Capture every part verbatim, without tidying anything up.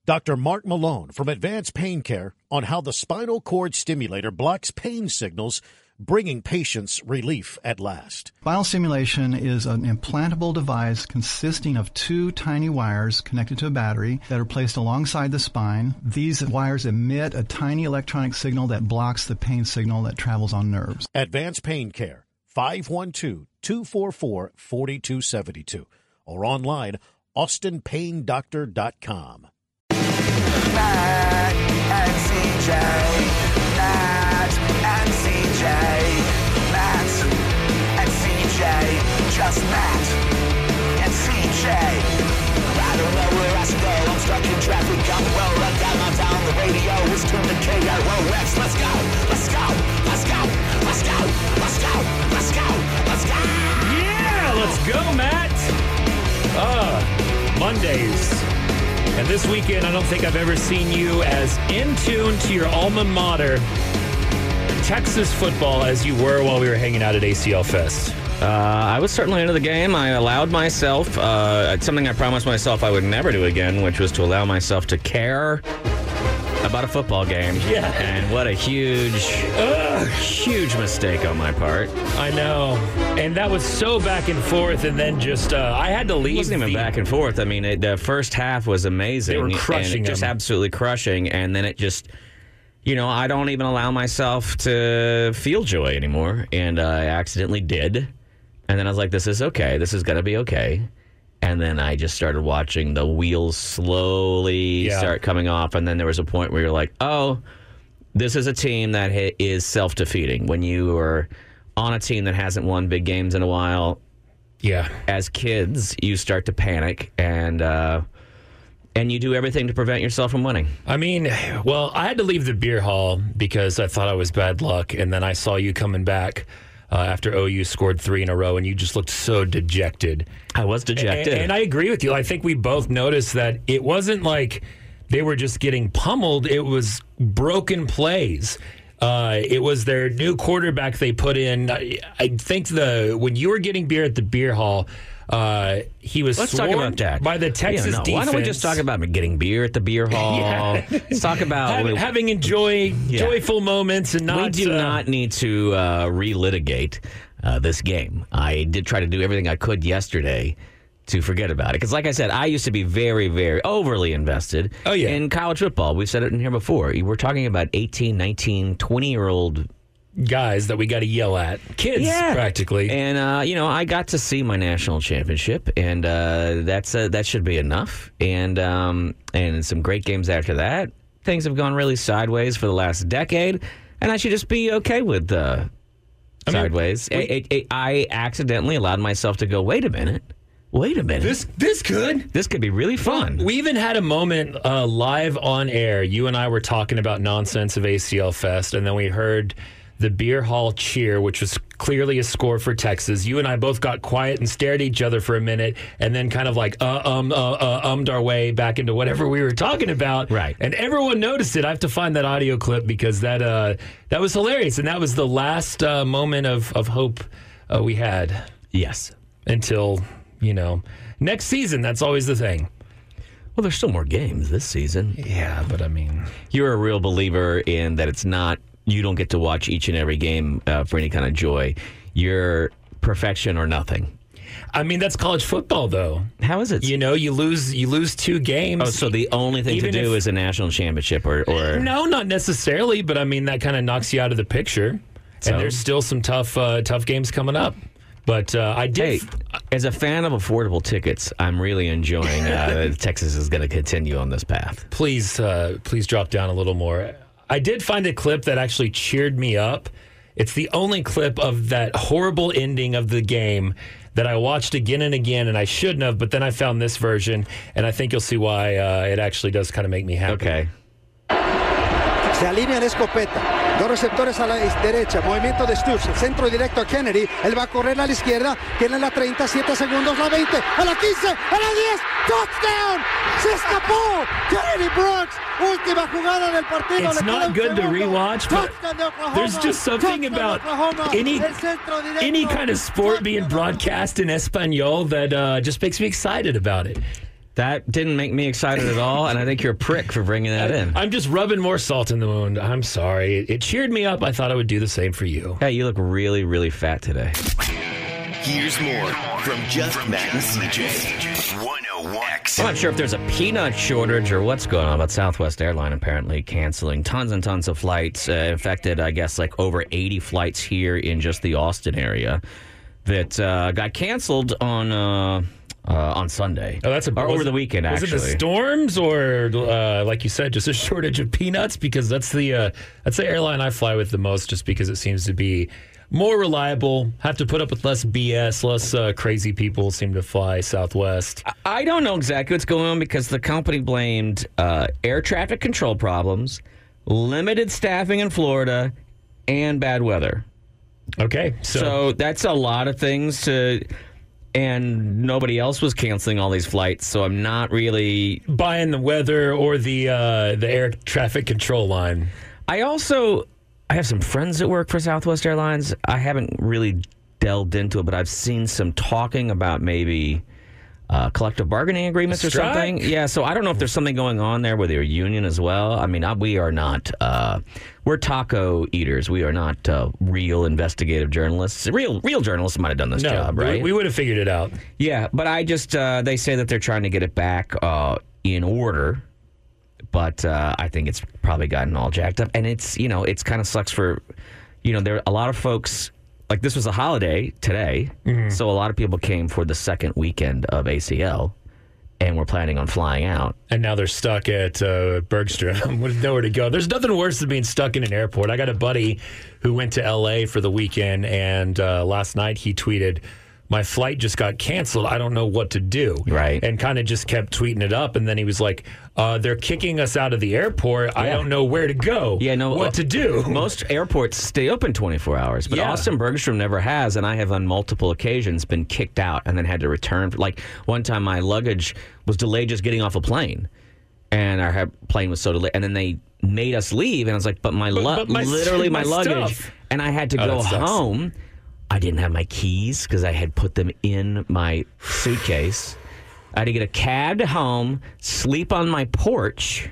Doctor Mark Malone from Advanced Pain Care on how the spinal cord stimulator blocks pain signals, bringing patients relief at last. Spinal stimulation is an implantable device consisting of two tiny wires connected to a battery that are placed alongside the spine. These wires emit a tiny electronic signal that blocks the pain signal that travels on nerves. Advanced Pain Care, five one two, two four four, four two seven two, or online, austin pain doctor dot com. Matt and C J, Matt and C J, Matt and C J, just Matt and C J. I don't know where I should go, I'm stuck in traffic, I'm well run down my town, the radio is tuned to K R O X. Let's go, let's go, let's go, let's go, let's go, let's go, let's go. Yeah, let's go, Matt. Uh, Mondays. And this weekend, I don't think I've ever seen you as in tune to your alma mater, Texas football, as you were while we were hanging out at A C L Fest. Uh, I was certainly into the game. I allowed myself, uh, something I promised myself I would never do again, which was to allow myself to care about a football game. Yeah. And what a huge, uh, huge mistake on my part. I know. And that was so back and forth, and then just, uh, I had to leave. It wasn't even the, back and forth. I mean, it, the first half was amazing. They were crushing and it just them. absolutely crushing. And then it just, you know, I don't even allow myself to feel joy anymore. And uh, I accidentally did. And then I was like, this is okay. This is going to be okay. And then I just started watching the wheels slowly Yeah. start coming off. And then there was a point where you're like, oh, this is a team that ha- is self-defeating. When you are on a team that hasn't won big games in a while, yeah, as kids, you start to panic and uh, and you do everything to prevent yourself from winning. I mean, well, I had to leave the beer hall because I thought I was bad luck. And then I saw you coming back uh, after O U scored three in a row, and you just looked so dejected. I was dejected. And, and I agree with you. I think we both noticed that it wasn't like they were just getting pummeled. It was broken plays. Uh, it was their new quarterback they put in. I, I think the when you were getting beer at the beer hall, uh, he was Let's talk about that. by the Texas yeah, no, defense. Why don't we just talk about getting beer at the beer hall? Yeah. Let's talk about having, having enjoy Yeah. joyful moments and not. We do uh, not need to uh, relitigate uh, this game. I did try to do everything I could yesterday to forget about it. Because like I said, I used to be very, very overly invested Oh, yeah. in college football. We've said it in here before. We're talking about eighteen, nineteen, twenty-year-old guys that we got to yell at, kids practically. And, uh, you know, I got to see my national championship, and uh, that's uh, that should be enough. And, um, and some great games after that. Things have gone really sideways for the last decade, and I should just be okay with uh, I mean, sideways. we- I, I, I accidentally allowed myself to go, wait a minute. Wait a minute. This this could. This could be really fun. We even had a moment uh, live on air. You and I were talking about nonsense of A C L Fest, and then we heard the beer hall cheer, which was clearly a score for Texas. You and I both got quiet and stared at each other for a minute, and then kind of like uh, um, uh, uh, ummed our way back into whatever we were talking about. Right. And everyone noticed it. I have to find that audio clip because that uh, that was hilarious, and that was the last uh, moment of of hope uh, we had. Yes. Until, you know, next season. That's always the thing. Well, there's still more games this season. Yeah, but I mean, you're a real believer in that it's not, you don't get to watch each and every game uh, for any kind of joy. You're perfection or nothing. I mean, that's college football, though. How is it? You know, you lose you lose two games. Oh, so the only thing to do if, is a national championship, or, or no, not necessarily. But I mean, that kind of knocks you out of the picture. So? And there's still some tough uh, tough games coming up. But uh, I did. Hey, as a fan of affordable tickets, I'm really enjoying uh, that Texas is going to continue on this path. Please, uh, please drop down a little more. I did find a clip that actually cheered me up. It's the only clip of that horrible ending of the game that I watched again and again, and I shouldn't have, but then I found this version, and I think you'll see why uh, it actually does kind of make me happy. Okay. Se alinea en escopeta. Dos receptores a la derecha. Movimiento de Stutz. El centro directo a Kennedy. Él va a correr a la izquierda. Tiene la treinta, siete segundos, la veinte, a la quince, a la diez. Touchdown. Se escapó. Kennedy Brooks. Última jugada del partido. It's not good to rewatch, but there's just something about any any kind of sport being broadcast in Espanol that uh, just makes me excited about it. That didn't make me excited at all, and I think you're a prick for bringing that in. I'm just rubbing more salt in the wound. I'm sorry. It cheered me up. I thought I would do the same for you. Hey, you look really, really fat today. Here's more from Just Matt and C J. one oh one X. I'm not sure if there's a peanut shortage or what's going on, but Southwest Airlines apparently canceling tons and tons of flights. Uh, infected, I guess, like over eighty flights here in just the Austin area that uh, got canceled on... Uh, Uh, on Sunday. Oh, that's a, or over the weekend, was actually. Was it the storms or, uh, like you said, just a shortage of peanuts? Because that's the uh, that's the airline I fly with the most, just because it seems to be more reliable, have to put up with less B S, less uh, crazy people seem to fly Southwest. I don't know exactly what's going on because the company blamed uh, air traffic control problems, limited staffing in Florida, and bad weather. Okay. So, so that's a lot of things to... And nobody else was canceling all these flights, so I'm not really buying the weather or the uh, the air traffic control line. I also I have some friends that work for Southwest Airlines. I haven't really delved into it, but I've seen some talking about maybe uh, collective bargaining agreements or something. Yeah, so I don't know if there's something going on there with your union as well. I mean, we are not uh, we're taco eaters. We are not uh, real investigative journalists. Real real journalists might have done this no, job, right? We, we would have figured it out. Yeah, but I just uh, they say that they're trying to get it back uh, in order. But uh, I think it's probably gotten all jacked up, and it's you know it's kind of sucks for you know there are a lot of folks. Like, this was a holiday today, mm-hmm. so a lot of people came for the second weekend of A C L, and were planning on flying out. And now they're stuck at uh, Bergstrom with nowhere to go. There's nothing worse than being stuck in an airport. I got a buddy who went to L A for the weekend, and uh, last night he tweeted, my flight just got canceled. I don't know what to do. Right. And kind of just kept tweeting it up. And then he was like, uh, they're kicking us out of the airport. Yeah. I don't know where to go. Yeah, no, what to do. Most airports stay open twenty-four hours, but yeah. Austin Bergstrom never has. And I have on multiple occasions been kicked out and then had to return. Like one time my luggage was delayed just getting off a plane. And our plane was so delayed. And then they made us leave. And I was like, but my, lu- but my literally my, my luggage. Stuff. And I had to oh, go home. I didn't have my keys because I had put them in my suitcase. I had to get a cab to home, sleep on my porch,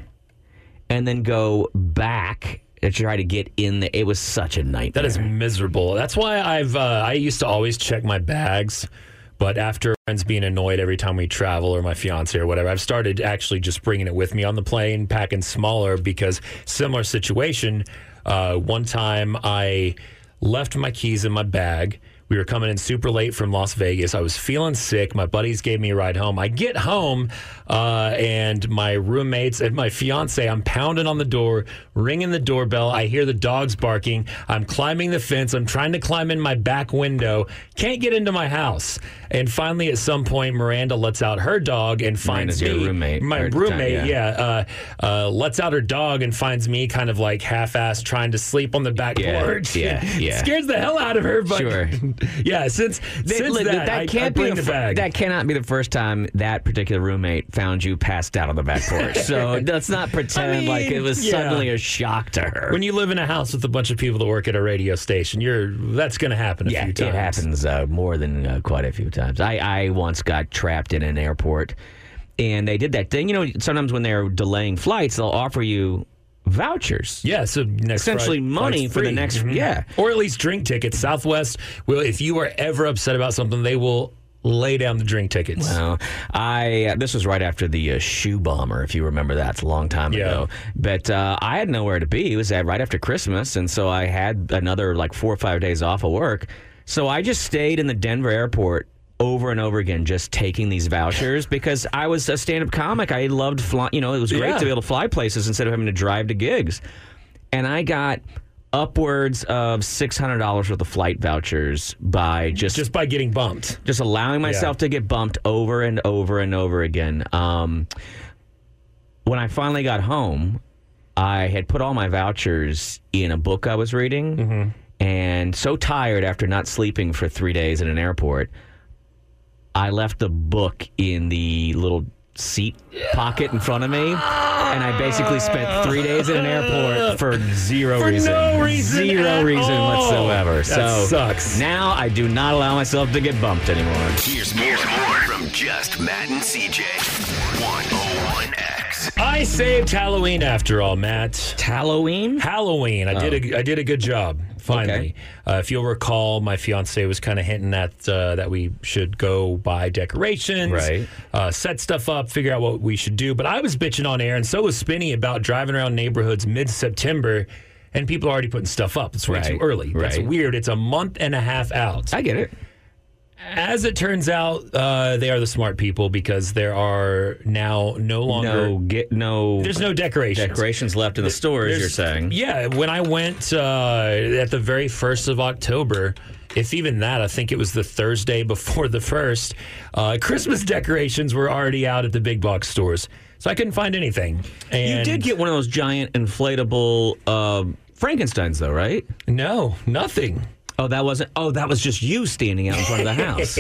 and then go back and try to get in there. It was such a nightmare. That is miserable. That's why I've uh, I used to always check my bags, but after friends being annoyed every time we travel or my fiance or whatever, I've started actually just bringing it with me on the plane, packing smaller because similar situation. Uh, one time I left my keys in my bag. We were coming in super late from Las Vegas. I was feeling sick. My buddies gave me a ride home. I get home, uh, and my roommates and my fiance, I'm pounding on the door, ringing the doorbell. I hear the dogs barking. I'm climbing the fence. I'm trying to climb in my back window. Can't get into my house. And finally, at some point, Miranda lets out her dog and finds Miranda's me. Your roommate. My roommate, time, yeah. yeah uh, uh, lets out her dog and finds me kind of like half-assed trying to sleep on the back yeah, porch. Yeah, yeah. It scares the hell out of her, but... Sure. Yeah, since, they, since look, that, that I, can't I bring be the fir- bag. That cannot be the first time that particular roommate found you passed out on the back porch. So let's not pretend I mean, like it was yeah. suddenly a shock to her. When you live in a house with a bunch of people that work at a radio station, you're that's going to happen a yeah, few times. It happens uh, more than uh, quite a few times. I, I once got trapped in an airport, and they did that thing. You know, sometimes when they're delaying flights, they'll offer you vouchers. Yeah, so next essentially Friday, money for the next mm-hmm. yeah, or at least drink tickets. Southwest will, if you are ever upset about something, they will lay down the drink tickets. Well, I uh, this was right after the uh, shoe bomber, if you remember that. It's a long time yeah. ago. But uh, I had nowhere to be. It was uh, right after Christmas, and so I had another like four or five days off of work. So I just stayed in the Denver airport over and over again, just taking these vouchers because I was a stand-up comic. I loved flying. You know, it was great yeah. to be able to fly places instead of having to drive to gigs. And I got upwards of six hundred dollars worth of flight vouchers by just just by getting bumped, just allowing myself yeah. to get bumped over and over and over again. Um, when I finally got home, I had put all my vouchers in a book I was reading, mm-hmm. and so tired after not sleeping for three days in an airport, I left the book in the little seat pocket in front of me, and I basically spent three days in an airport for zero for reason. no reason Zero reason all. whatsoever. That so sucks. Now I do not allow myself to get bumped anymore. Here's more, more from Just Matt and C J. I saved Halloween after all, Matt. Halloween? Halloween. I Oh. did a I did a good job. Finally, Okay. uh, if you'll recall, my fiance was kind of hinting at uh, that we should go buy decorations, Right. uh, set stuff up, figure out what we should do. But I was bitching on air, and so was Spinny about driving around neighborhoods mid-September, and people are already putting stuff up. It's way Right. too early. That's Right. weird. It's a month and a half out. I get it. As it turns out, uh, they are the smart people because there are now no longer No, get no. there's no decorations. decorations left in the stores. There's- You're saying? Yeah, when I went uh, at the very first of October, if even that, I think it was the Thursday before the first, uh, Christmas decorations were already out at the big box stores. So I couldn't find anything. And You did get one of those giant inflatable uh, Frankensteins, though, right? No, nothing. Oh, that wasn't. Oh, that was just you standing out in front of the house.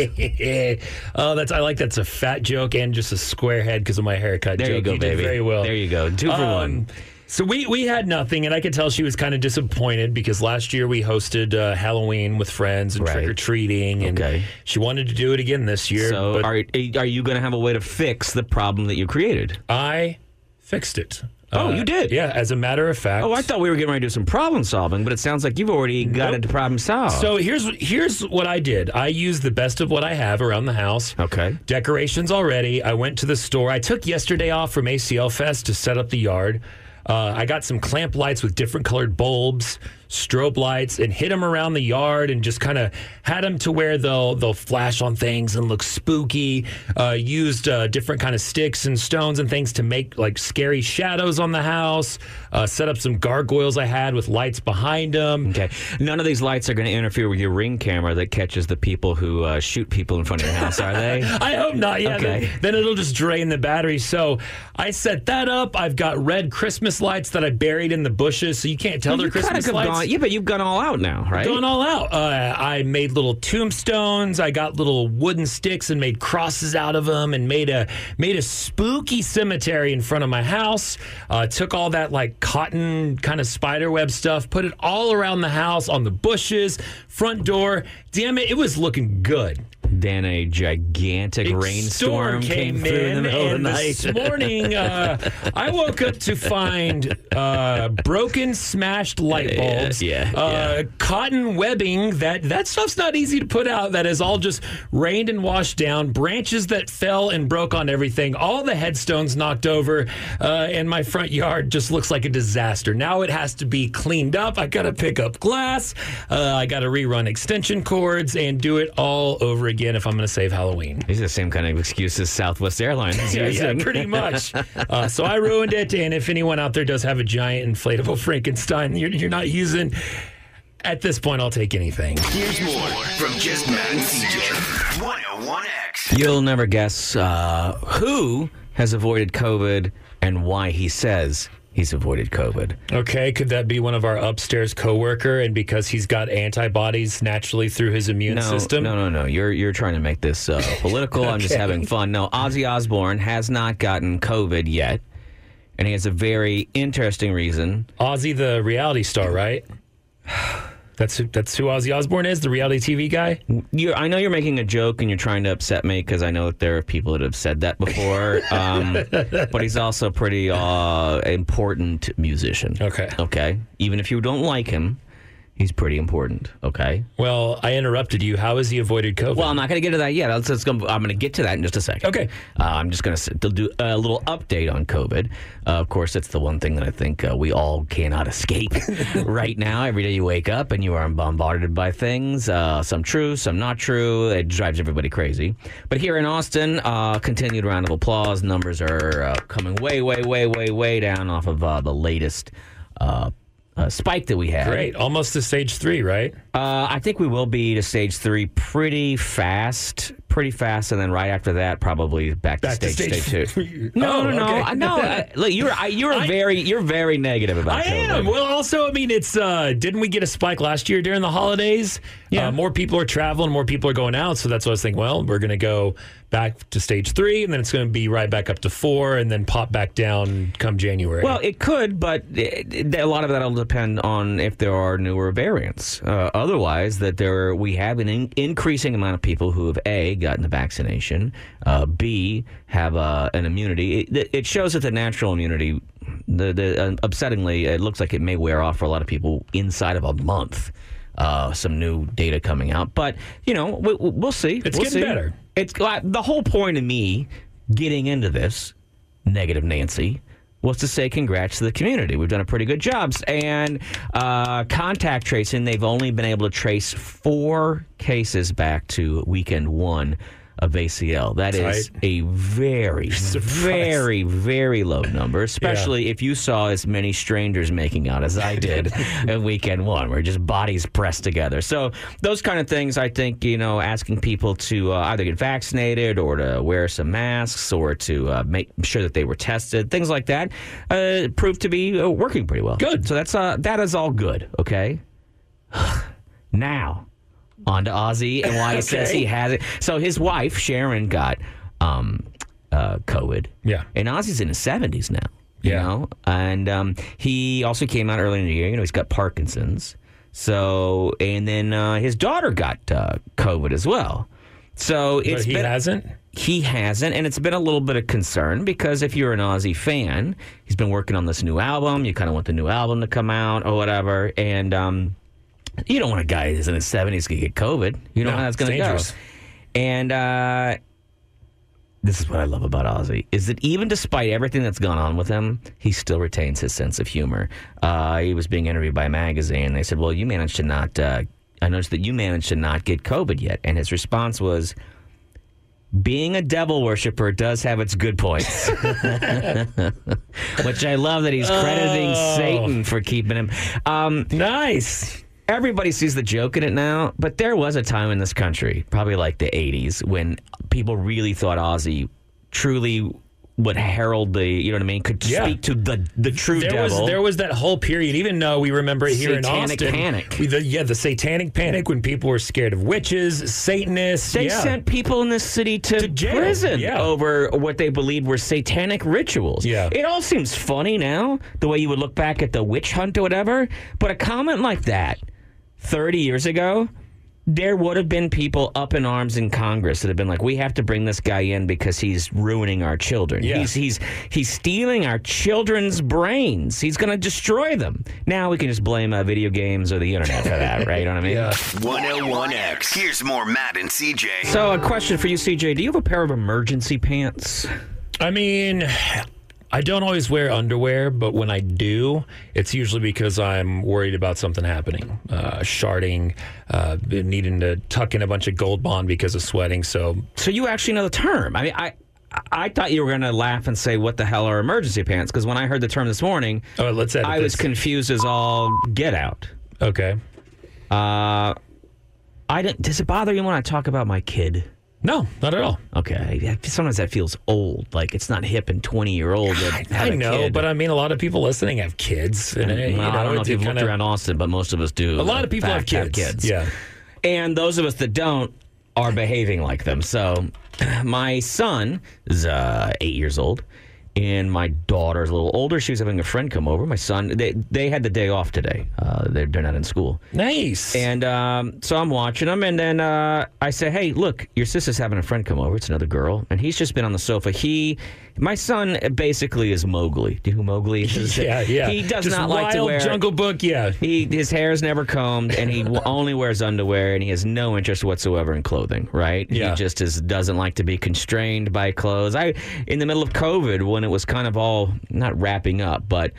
Oh, that's I like that's a fat joke and just a square head because of my haircut. There joke. you go, did baby. very well. There you go. Two for Um, one. So we, we had nothing, and I could tell she was kind of disappointed because last year we hosted uh, Halloween with friends and Right. trick or treating, and Okay. she wanted to do it again this year. So, but are are you going to have a way to fix the problem that you created? I fixed it. Oh, you did? Yeah, as a matter of fact. Oh, I thought we were getting ready to do some problem solving, but it sounds like you've already got Nope. into problem solved. So here's here's what I did. I used the best of what I have around the house. Okay. Decorations already. I went to the store. I took yesterday off from A C L Fest to set up the yard. Uh, I got some clamp lights with different colored bulbs, strobe lights, and hid them around the yard and just kind of had them to where they'll they'll flash on things and look spooky. Uh, used uh, different kind of sticks and stones and things to make like scary shadows on the house. Uh, set up some gargoyles I had with lights behind them. Okay. None of these lights are going to interfere with your Ring camera that catches the people who uh, shoot people in front of your house, are they? I hope not. Yeah, Okay. then, then it'll just drain the battery. So I set that up. I've got red Christmas lights that I buried in the bushes, so you can't tell Well, they're you kinda Christmas have lights. gone- yeah, but you've gone all out now, right? Going all out. Uh, I made little tombstones. I got little wooden sticks and made crosses out of them, and made a made a spooky cemetery in front of my house. Uh, took all that like cotton kind of spider web stuff, put it all around the house, on the bushes, front door. Damn it, it was looking good. Then a gigantic Big rainstorm storm came, through in the middle of and the night. This morning, uh, I woke up to find uh, broken, smashed light Yeah, bulbs, yeah, uh, yeah. cotton webbing. That that stuff's not easy to put out. That has all just rained and washed down. Branches that fell and broke on everything. All the headstones knocked over, uh, and my front yard just looks like a disaster. Now it has to be cleaned up. I got to pick up glass. Uh, I got to rerun extension cords and do it all over again if I'm going to save Halloween. These are the same kind of excuses Southwest Airlines is Yeah, yeah, using. pretty much. Uh, so I ruined it. And if anyone out there does have a giant inflatable Frankenstein you're, you're not using, at this point, I'll take anything. Here's more from Just Matt and C J. one oh one X. You'll never guess uh, who has avoided COVID and why he says he's avoided COVID. Okay, could that be one of our upstairs coworker? And because he's got antibodies naturally through his immune No, system? no, no, no. You're you're trying to make this uh, political. I'm just Okay. having fun. No, Ozzy Osbourne has not gotten COVID yet, and he has a very interesting reason. Ozzy, the reality star, right? That's who, that's who Ozzy Osbourne is, the reality T V guy? You're, I know you're making a joke and you're trying to upset me because I know that there are people that have said that before. um, but he's also a pretty uh, important musician. Okay. Okay. Even if you don't like him, he's pretty important. Okay. Well, I interrupted you. How has he avoided COVID? Well, I'm not going to get to that yet. Let's, let's go, I'm going to get to that in just a second. Okay. Uh, I'm just going to do a little update on COVID. Uh, of course, it's the one thing that I think uh, we all cannot escape right now. Every day you wake up and you are bombarded by things, uh, some true, some not true. It drives everybody crazy. But here in Austin, uh, continued round of applause. Numbers are uh, coming way, way, way, way, way down off of uh, the latest uh, uh, spike that we had. Great. Almost to stage three, right? Uh, I think we will be to stage three pretty fast, pretty fast, and then right after that, probably back, Back to to stage, stage- stage two. No, Oh, no, no, okay. I- no. I, look, you're I, you're I- very you're very negative about I COVID. am. Well, also, I mean, it's uh, didn't we get a spike last year during the holidays? Yeah. Uh, more people are traveling, more people are going out. So that's what I was thinking. Well, we're going to go back to stage three, and then it's going to be right back up to four, and then pop back down come January. Well, it could, but it, it- a lot of that will depend on if there are newer variants. Uh, otherwise, that there we have an in, increasing amount of people who have a gotten the vaccination, uh, B, have uh, an immunity. It, it shows that the natural immunity, the, the uh, upsettingly, it looks like it may wear off for a lot of people inside of a month. Uh, some new data coming out. But, you know, we, we'll see. It's we'll getting see. better. It's uh, the whole point of me getting into this, Negative Nancy, was to say congrats to the community. We've done a pretty good job. And uh, contact tracing, they've only been able to trace four cases back to weekend one of A C L. That is Right. a very, very, very low number, especially yeah. if you saw as many strangers making out as I did in weekend one, where just bodies pressed together. So those kind of things, I think, you know, asking people to uh, either get vaccinated or to wear some masks or to uh, make sure that they were tested, things like that, uh, proved to be uh, working pretty well. Good. So that's uh, that is all good, okay? Now, on to Ozzy and why he okay. says he has it. So his wife, Sharon, got um, uh, COVID. Yeah. And Ozzy's in his seventies now. You yeah. know? And um, he also came out early in the year. You know, he's got Parkinson's. So, and then uh, his daughter got uh, COVID as well. So it's But he been, hasn't? He hasn't, and it's been a little bit of concern because if you're an Ozzy fan, he's been working on this new album. You kind of want the new album to come out or whatever. And, um, you don't want a guy who's in his seventies to get COVID. You know no, how that's going to go. And uh, this is what I love about Ozzy, is that even despite everything that's gone on with him, he still retains his sense of humor. Uh, he was being interviewed by a magazine. They said, well, you managed to not, uh, I noticed that you managed to not get COVID yet. And his response was, being a devil worshiper does have its good points. Which I love that he's crediting oh. Satan for keeping him. Um, nice. Everybody sees the joke in it now, but there was a time in this country, probably like the eighties, when people really thought Ozzy truly would herald the, you know what I mean, could yeah. speak to the the true there devil. Was, there was that whole period, even though we remember it here satanic in Austin. Panic. We, the, yeah, the satanic panic when people were scared of witches, Satanists. They yeah. sent people in this city to, to prison yeah. over what they believed were satanic rituals. Yeah. It all seems funny now, the way you would look back at the witch hunt or whatever, but a comment like that thirty years ago, there would have been people up in arms in Congress that have been like, we have to bring this guy in because he's ruining our children. Yeah. He's he's he's stealing our children's brains. He's going to destroy them. Now we can just blame uh, video games or the internet for that, right? You know what I mean? Yeah. one oh one X. Here's more Matt and C J. So a question for you, C J. Do you have a pair of emergency pants? I mean, I don't always wear underwear, but when I do, it's usually because I'm worried about something happening. Uh, sharding, uh, needing to tuck in a bunch of Gold Bond because of sweating. So so you actually know the term. I mean, I I thought you were going to laugh and say, what the hell are emergency pants? Because when I heard the term this morning, oh, let's edit I this. was confused as all get out. Okay. Uh, I didn't. Does it bother you when I talk about my kid? No, not at all. Okay. Sometimes that feels old. Like it's not hip and twenty-year-old. I know, kid. But I mean, a lot of people listening have kids. And, well, you know, I don't know if you've kinda, looked around Austin, but most of us do. A lot of people have kids. have kids. Yeah. And those of us that don't are behaving like them. So my son is uh, eight years old. And my daughter's a little older. She was having a friend come over. My son, they they had the day off today. Uh, they're, they're not in school. Nice. And um, so I'm watching them, and then uh, I say, hey, look, your sister's having a friend come over. It's another girl. And he's just been on the sofa. He, my son basically is Mowgli. Do you know who Mowgli is? Yeah, yeah. He does just not like to wear... Jungle Book, yeah. He His hair is never combed, and he only wears underwear, and he has no interest whatsoever in clothing, right? Yeah. He just is, doesn't like to be constrained by clothes. I, in the middle of COVID, when it was kind of all, not wrapping up, but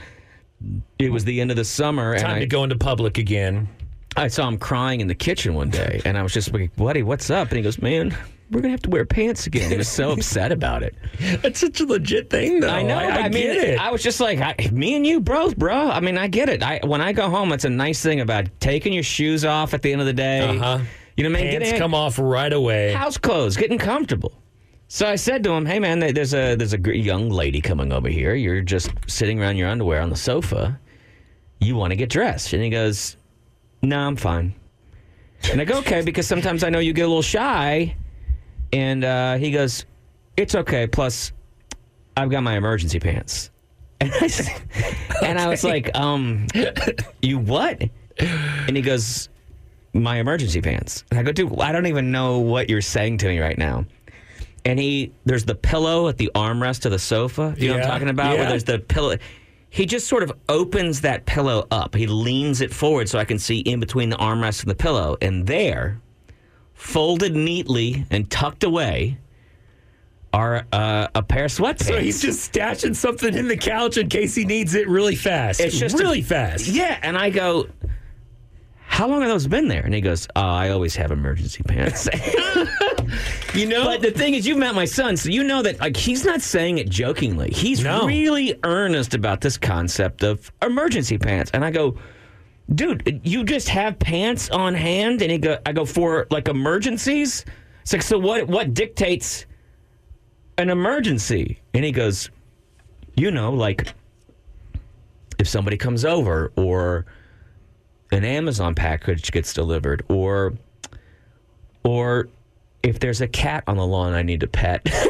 it was the end of the summer. Time and I, to go into public again. I saw him crying in the kitchen one day, and I was just like, buddy, what's up? And he goes, man, we're going to have to wear pants again. He was so upset about it. That's such a legit thing, though. I know. I, I, I mean, get it. I was just like, I, me and you both, bro. I mean, I get it. I, when I go home, it's a nice thing about taking your shoes off at the end of the day. Uh-huh. You know, man, Pants getting come off right away. House clothes, getting comfortable. So I said to him, hey, man, there's a there's a young lady coming over here. You're just sitting around your underwear on the sofa. You want to get dressed. And he goes, no, I'm fine. And I go, okay, because sometimes I know you get a little shy. And uh, he goes, it's okay. Plus, I've got my emergency pants. And I, and I was like, um, you what? And he goes, my emergency pants. And I go, dude, I don't even know what you're saying to me right now. And he, there's the pillow at the armrest of the sofa. You know what I'm Yeah, talking about? yeah. Where there's the pillow. He just sort of opens that pillow up. He leans it forward so I can see in between the armrest and the pillow. And there, folded neatly and tucked away, are uh, a pair of sweatpants. So he's just stashing something in the couch in case he needs it really fast. It's just really a- fast. Yeah, and I go, how long have those been there? And he goes, oh, I always have emergency pants. You know? But the thing is, you've met my son, so you know that like he's not saying it jokingly. He's No. really earnest about this concept of emergency pants. And I go, dude, you just have pants on hand? And he go, I go, for like emergencies? It's like, so what? What dictates an emergency? And he goes, you know, like if somebody comes over, or an Amazon package gets delivered, or or if there's a cat on the lawn I need to pet. And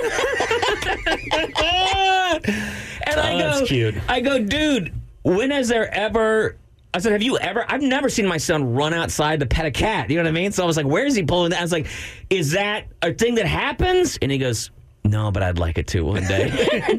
I Oh, go, that's cute. I go, dude, when has there ever... I said, have you ever... I've never seen my son run outside to pet a cat. You know what I mean? So I was like, where is he pulling that? I was like, is that a thing that happens? And he goes, no, but I'd like it to one day.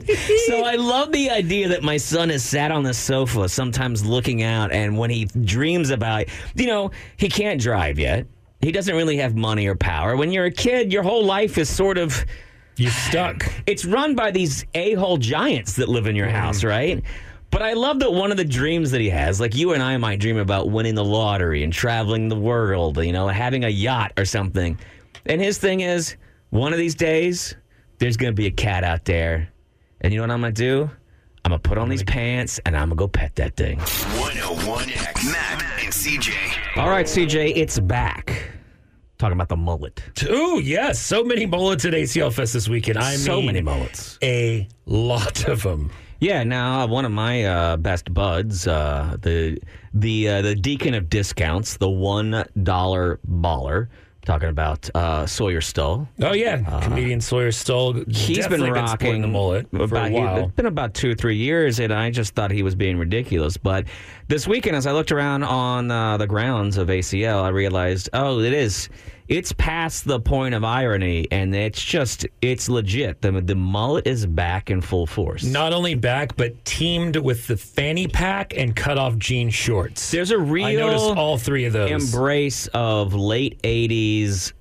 So I love the idea that my son has sat on the sofa sometimes looking out, and when he dreams about... You know, he can't drive yet. He doesn't really have money or power. When you're a kid, your whole life is sort of... You're stuck. It's run by these a-hole giants that live in your house, right? But I love that one of the dreams that he has, like you and I might dream about winning the lottery and traveling the world, you know, having a yacht or something. And his thing is, one of these days, there's going to be a cat out there. And you know what I'm going to do? I'm going to put on these pants and I'm going to go pet that thing. one oh one X. Matt and C J. All right, C J, it's back. Talking about the mullet. Ooh, yes. So many mullets at A C L Fest this weekend. I So mean, many mullets. A lot of them. Yeah, now one of my uh, best buds, uh, the the uh, the deacon of discounts, the one dollar baller, talking about uh, Sawyer Stull. Oh, yeah. Comedian Sawyer Stull. He's definitely been sporting rocking the mullet for about, a he- while. It's been about two or three years, and I just thought he was being ridiculous. But this weekend, as I looked around on uh, the grounds of A C L, I realized, oh, it is. It's past the point of irony, and it's just, it's legit. The, the mullet is back in full force. Not only back, but teamed with the fanny pack and cut off jean shorts. There's a real I noticed all three of those. embrace of late eighties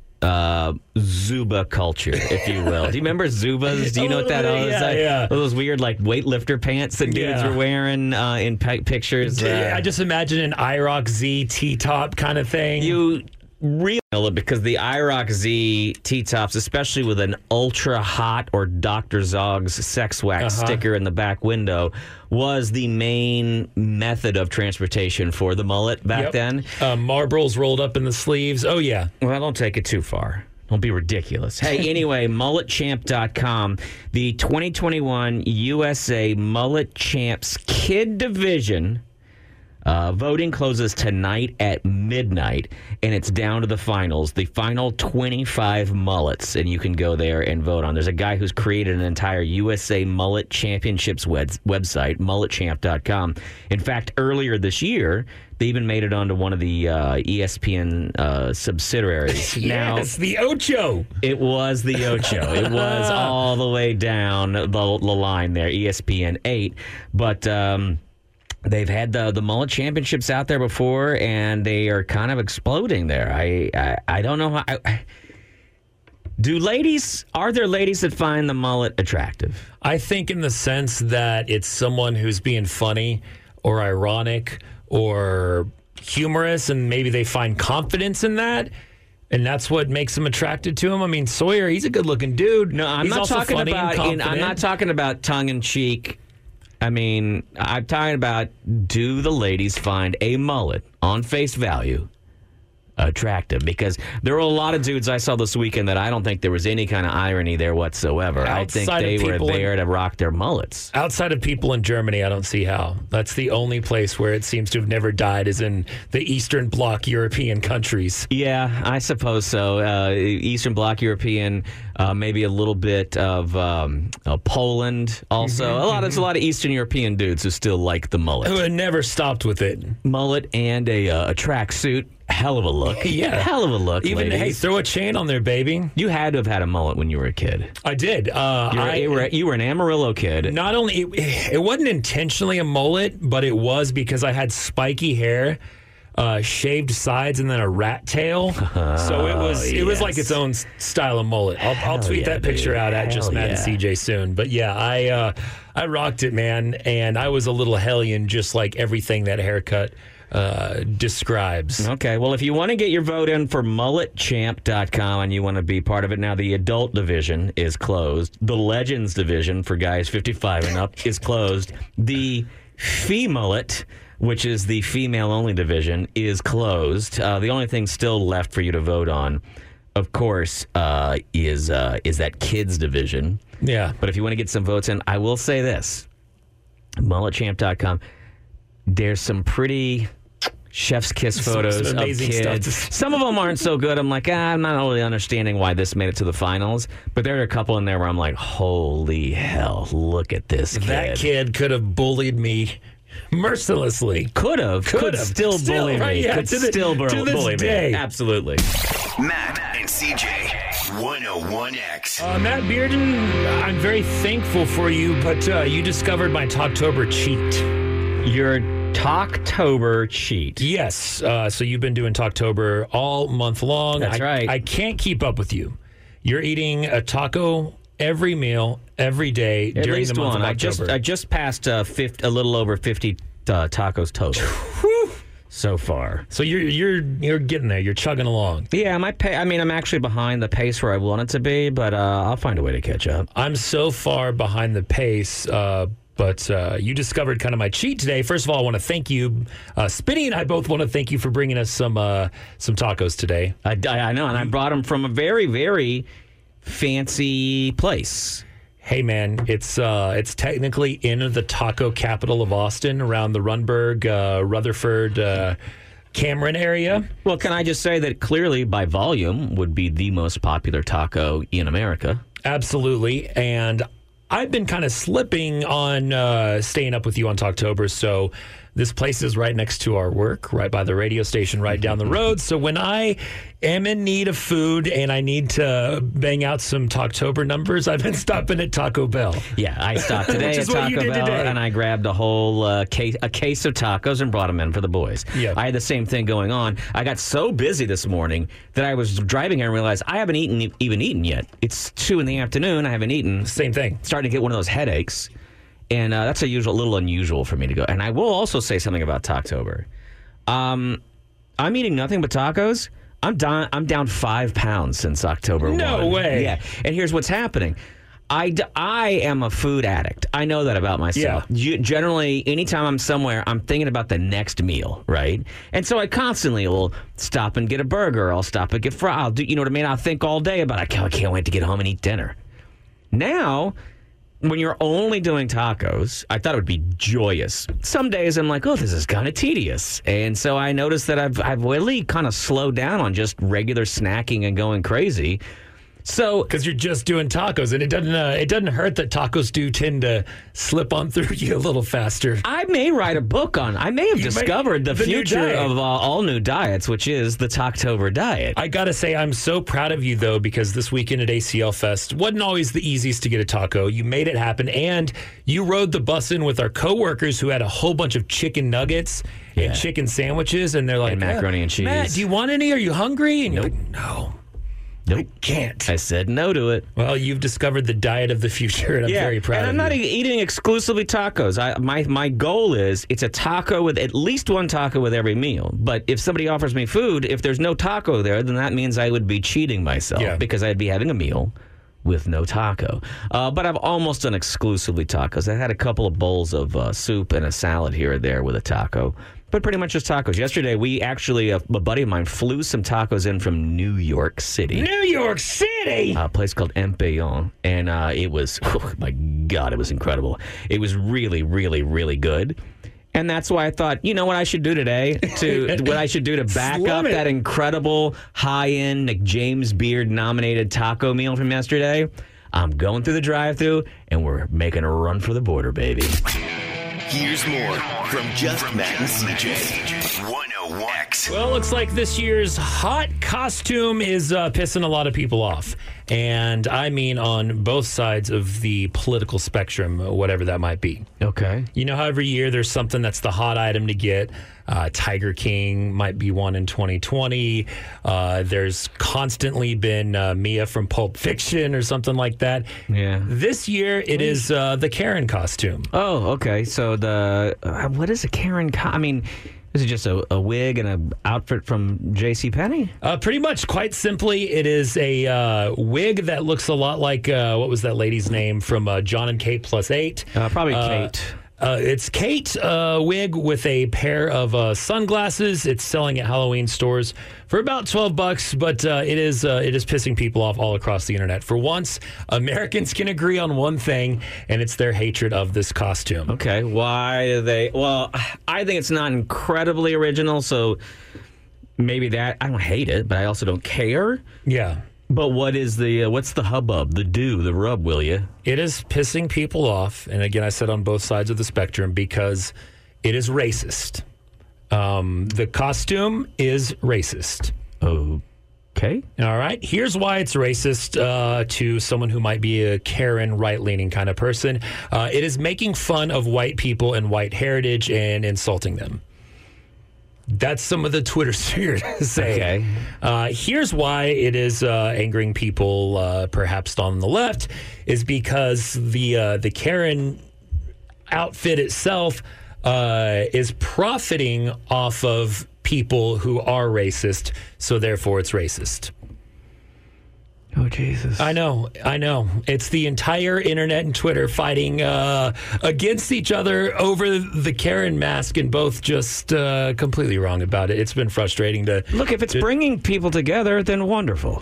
uh, Zuba culture, if you will. Do you remember Zubas? Do you know what that is? Yeah, Like, yeah. Those weird like weightlifter pants that dudes Yeah. were wearing uh, in pi- pictures. Uh, I just imagine an I R O C Z T-top kind of thing. you really know it because the I R O C Z T-tops, especially with an ultra hot or Doctor Zog's sex wax Uh-huh. sticker in the back window, was the main method of transportation for the mullet back Yep. then. Uh, Marlboros rolled up in the sleeves. Oh, yeah. Well, don't take it too far. Don't be ridiculous. Hey, anyway, mullet champ dot com, the twenty twenty-one U S A Mullet Champs Kid Division. Uh, voting closes tonight at midnight, and it's down to the finals, the final twenty-five mullets, and you can go there and vote on. There's a guy who's created an entire U S A Mullet Championships web- website, mullet champ dot com. In fact, earlier this year, they even made it onto one of the uh, E S P N uh, subsidiaries. Yes, the Ocho. It was the Ocho. It was all the way down the, the line there, E S P N eight. But um, they've had the the mullet championships out there before, and they are kind of exploding there. I I, I don't know how. I, I, do ladies, are there ladies that find the mullet attractive? I think in the sense that it's someone who's being funny or ironic or humorous, and maybe they find confidence in that. And that's what makes them attracted to him. I mean, Sawyer, he's a good-looking dude. No, I'm he's not also talking funny and about. In, I'm confident. not talking about tongue in cheek. I mean, I'm talking about, do the ladies find a mullet on face value attractive? Because there were a lot of dudes I saw this weekend that I don't think there was any kind of irony there whatsoever. I think Outside of they were people in- there to rock their mullets. Outside of people in Germany, I don't see how. That's the only place where it seems to have never died, is in the Eastern Bloc European countries. Yeah, I suppose so. Uh, Eastern Bloc European, uh, maybe a little bit of um, uh, Poland. Also, a lot. There's a lot of Eastern European dudes who still like the mullet. Who had never stopped with it. Mullet and a, uh, a track suit Hell of a look. Yeah. Hell of a look, Even, ladies. hey, throw a chain on there, baby. You had to have had a mullet when you were a kid. I did. Uh, You're, I, you, were, you were an Amarillo kid. Not only, it, it wasn't intentionally a mullet, but it was because I had spiky hair, uh, shaved sides, and then a rat tail. So it was it was yes. like its own s- style of mullet. I'll, I'll Hell tweet yeah, that picture dude. out at Hell Just Matt and yeah. C J soon. But yeah, I uh, I rocked it, man, and I was a little hellion, just like everything that haircut uh, describes. Okay, well, if you want to get your vote in for mullet champ dot com and you want to be part of it now, the adult division is closed. The Legends division for guys fifty-five and up is closed. The Femullet, which is the female-only division, is closed. Uh, the only thing still left for you to vote on, of course, uh, is uh, is that kids division. Yeah. But if you want to get some votes in, I will say this. mullet champ dot com, there's some pretty chef's kiss Some- photos some of amazing stuff kids. to- Some of them aren't so good. I'm like, ah, I'm not really understanding why this made it to the finals. But there are a couple in there where I'm like, holy hell, look at this kid. That kid could have bullied me mercilessly. Could have. Could, Could have. still, Still, bully right, me. yeah, could to the- still bur- to this bully day. me. Absolutely. Matt and C J, one oh one X. Uh, Matt Bearden, I'm very thankful for you, but uh, you discovered my Talktober cheat. Your Talktober cheat. Yes. Uh, so you've been doing Talktober all month long. That's I, right. I can't keep up with you. You're eating a taco every meal, every day At during least the month one. of I just October. I just passed uh, fifty, a little over fifty uh, tacos total so far. so you're you're you're getting there. You're chugging along. Yeah, my pay. I mean, I'm actually behind the pace where I want it to be, but uh, I'll find a way to catch up. I'm so far behind the pace. Uh, But uh, you discovered kind of my cheat today. First of all, I want to thank you. Uh, Spinny and I both want to thank you for bringing us some uh, some tacos today. I, I, I know, and I brought them from a very, very fancy place. Hey man, it's uh, it's technically in the taco capital of Austin, around the Runberg, uh, Rutherford, uh, Cameron area. Well, can I just say that clearly, by volume, would be the most popular taco in America? Absolutely, and I've been kind of slipping on uh, staying up with you on Talktober, so this place is right next to our work, right by the radio station, right down the road. So when I am in need of food and I need to bang out some Talktober numbers, I've been stopping at Taco Bell. Yeah, I stopped today Which at is what Taco you did Bell, today. and I grabbed a whole uh, case, a case of tacos and brought them in for the boys. Yeah. I had the same thing going on. I got so busy this morning that I was driving here and realized I haven't eaten even eaten yet. It's two in the afternoon. I haven't eaten. Same thing. Starting to get one of those headaches. And uh, that's a usual, little unusual for me to go. And I will also say something about Talktober. Um, I'm eating nothing but tacos. I'm down. I'm down five pounds since October. No one. way. Yeah. And here's what's happening. I, d- I am a food addict. I know that about myself. Yeah. G- generally, anytime I'm somewhere, I'm thinking about the next meal, right? And so I constantly will stop and get a burger. I'll stop and get fries. I'll do, you know what I mean? I'll think all day about, I can't, I can't wait to get home and eat dinner. Now, when you're only doing tacos, I thought it would be joyous. Some days I'm like, oh, this is kind of tedious. And so I noticed that I've, I've really kind of slowed down on just regular snacking and going crazy. So, Because you're just doing tacos, and it doesn't uh, it doesn't hurt that tacos do tend to slip on through you a little faster. I may write a book on, I may have You may- discovered the, the new future diet. of uh, all new diets, which is the Talktober diet. I gotta say, I'm so proud of you though, because this weekend at A C L Fest wasn't always the easiest to get a taco. You made it happen, and you rode the bus in with our coworkers who had a whole bunch of chicken nuggets Yeah. and chicken sandwiches, and they're like, And macaroni "Uh, and cheese." Matt, do you want any? Are you hungry? And you're like, no, Nope. I can't. I said no to it. Well, you've discovered the diet of the future, and I'm very proud and of I'm not you. e- eating exclusively tacos. I, my my goal is it's a taco with at least one taco with every meal. But if somebody offers me food, if there's no taco there, then that means I would be cheating myself Yeah. because I'd be having a meal with no taco. Uh, but I've almost done exclusively tacos. I had a couple of bowls of uh, soup and a salad here or there with a taco. But pretty much just tacos. Yesterday, we actually, uh, a buddy of mine flew some tacos in from New York City. New York City. A place called Empellon, and uh, it was, oh my God, it was incredible. It was really, really, really good. And that's why I thought, you know what I should do today? To what I should do to back Slim up it. that incredible high-end Nick James Beard nominated taco meal from yesterday? I'm going through the drive-thru, and we're making a run for the border, baby. Here's more from Just Matt and C J. one oh oh one X. Well, it looks like this year's hot costume is uh, pissing a lot of people off. And I mean on both sides of the political spectrum, whatever that might be. Okay. You know how every year there's something that's the hot item to get. Uh, Tiger King might be one in twenty twenty. Uh, there's constantly been uh, Mia from Pulp Fiction or something like that. Yeah. This year it is uh, the Karen costume. Oh, okay. So the uh, what is a Karen? Co- I mean, is it just a, a wig and an outfit from JCPenney? Uh, pretty much, quite simply, it is a uh, wig that looks a lot like, uh, what was that lady's name from uh, John and Kate Plus Eight? Uh, probably Uh, Kate. Uh, it's Kate uh, wig with a pair of uh, sunglasses. It's selling at Halloween stores for about twelve bucks, but uh, it is uh, it is pissing people off all across the internet. For once, Americans can agree on one thing, and it's their hatred of this costume. Okay, why do they? Well, I think it's not incredibly original, so maybe that I don't hate it, but I also don't care. Yeah. But what is the uh, what's the hubbub, the do, the rub, will you? It is pissing people off, and again, I said on both sides of the spectrum, because it is racist. Um, the costume is racist. Okay. All right. Here's why it's racist uh, to someone who might be a Karen, right-leaning kind of person. Uh, it is making fun of white people and white heritage and insulting them. That's some of the Twitter sphere to say. Okay. Uh, here's why it is uh, angering people, uh, perhaps on the left, is because the uh, the Karen outfit itself uh, is profiting off of people who are racist, so therefore it's racist. Oh, Jesus. I know, I know. It's the entire internet and Twitter fighting uh, against each other over the Karen mask, and both just uh, completely wrong about it. It's been frustrating to... Look, if it's to, bringing people together, then wonderful.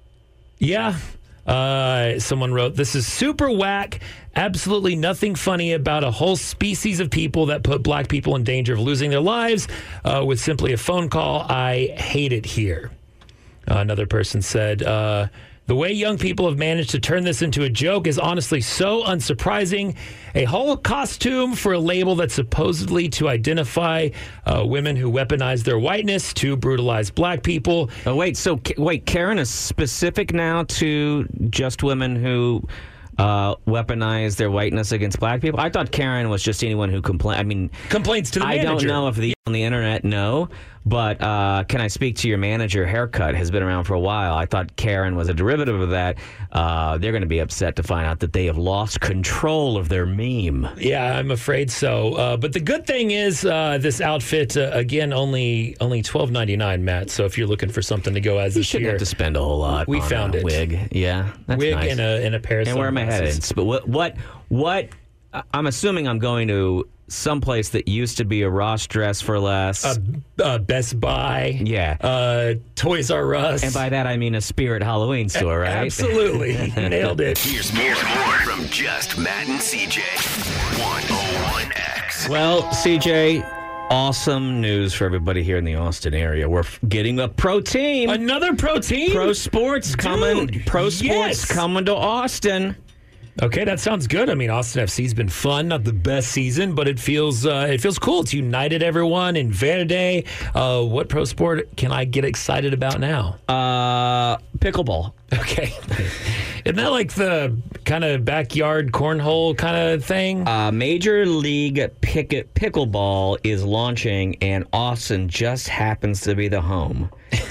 Yeah. Uh, someone wrote, "This is super whack. Absolutely nothing funny about a whole species of people that put black people in danger of losing their lives uh, with simply a phone call. I hate it here." Uh, another person said... Uh, "The way young people have managed to turn this into a joke is honestly so unsurprising. A whole costume for a label that's supposedly to identify uh, women who weaponize their whiteness to brutalize black people." Oh, wait. So, wait, Karen is specific now to just women who uh, weaponize their whiteness against black people? I thought Karen was just anyone who complain. I mean, complains to the I manager. don't know if the on the internet know, but uh, can I speak to your manager? Haircut has been around for a while. I thought Karen was a derivative of that. Uh, they're going to be upset to find out that they have lost control of their meme. Yeah, I'm afraid so. Uh, but the good thing is uh, this outfit, uh, again, only only twelve ninety-nine, Matt. So if you're looking for something to go as You this shouldn't year, have to spend a whole lot. we on found a it. Wig, yeah, that's wig nice. and a and a pair of and where am I headed? sunglasses. But what what what? I'm assuming I'm going to someplace that used to be a Ross Dress for Less. Uh, uh, Best Buy, yeah, uh, Toys R Us, and by that I mean a Spirit Halloween store, right? Absolutely, nailed it. Here's more, more from Just Matt and C J. one oh one X. Well, C J, awesome news for everybody here in the Austin area. We're f- getting a pro team. Another pro team? Pro sports coming. Dude, Pro sports yes. coming to Austin. Okay, that sounds good. I mean, Austin F C's been fun, not the best season, but it feels uh, it feels cool. It's united everyone in Verde. Uh, what pro sport can I get excited about now? Uh, pickleball. Okay, isn't that like the kind of backyard cornhole kind of thing? Uh, Major League Picket Pickleball is launching, and Austin just happens to be the home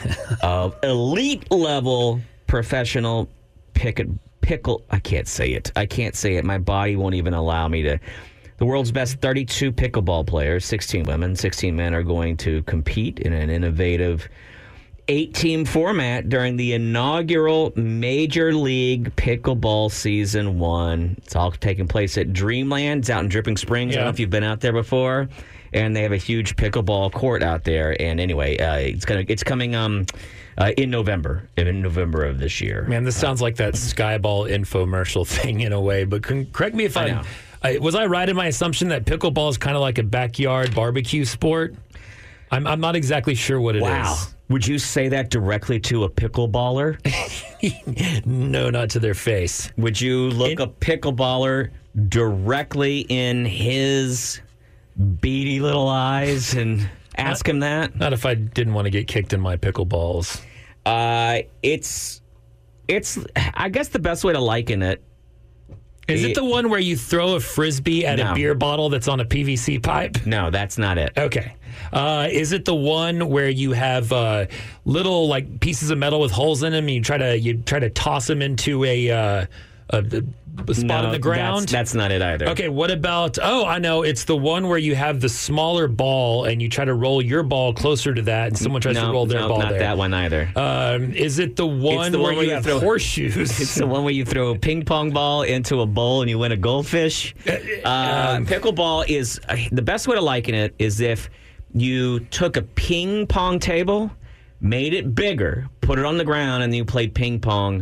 of elite level professional picket. Pickle, I can't say it. I can't say it. My body won't even allow me to. The world's best thirty-two pickleball players, sixteen women, sixteen men, are going to compete in an innovative eight-team format during the inaugural Major League Pickleball Season one. It's all taking place at Dreamland. It's out in Dripping Springs. Yeah. I don't know if you've been out there before. And they have a huge pickleball court out there. And anyway, uh, it's gonna it's coming um uh, in November, in November of this year. Man, this sounds like that Skyball infomercial thing in a way. But con- correct me if I I'm, know. I was I right in my assumption that pickleball is kind of like a backyard barbecue sport? I'm I'm not exactly sure what it is. Wow. Would you say that directly to a pickleballer? No, not to their face. Would you look In- a pickleballer directly in his beady little eyes and Ask him that. Not if I didn't want to get kicked in my pickleballs. Uh, it's, it's. I guess the best way to liken it. Is it the one where you throw a Frisbee at No. a beer bottle that's on a P V C pipe? No, that's not it. Okay. Uh, is it the one where you have uh, little like pieces of metal with holes in them and you try to you try to toss them into a, uh, a, a spot No, on the ground? That's, that's not it either. Okay, what about, oh, I know, it's the one where you have the smaller ball and you try to roll your ball closer to that and someone tries no, to roll their no, ball not there. that one either. Um, is it the one, the where, one where you you have throw- horseshoes? It's the one where you throw a ping pong ball into a bowl and you win a goldfish. Uh, Um, pickleball is uh, the best way to liken it is if you took a ping pong table, made it bigger, put it on the ground, and then you played ping pong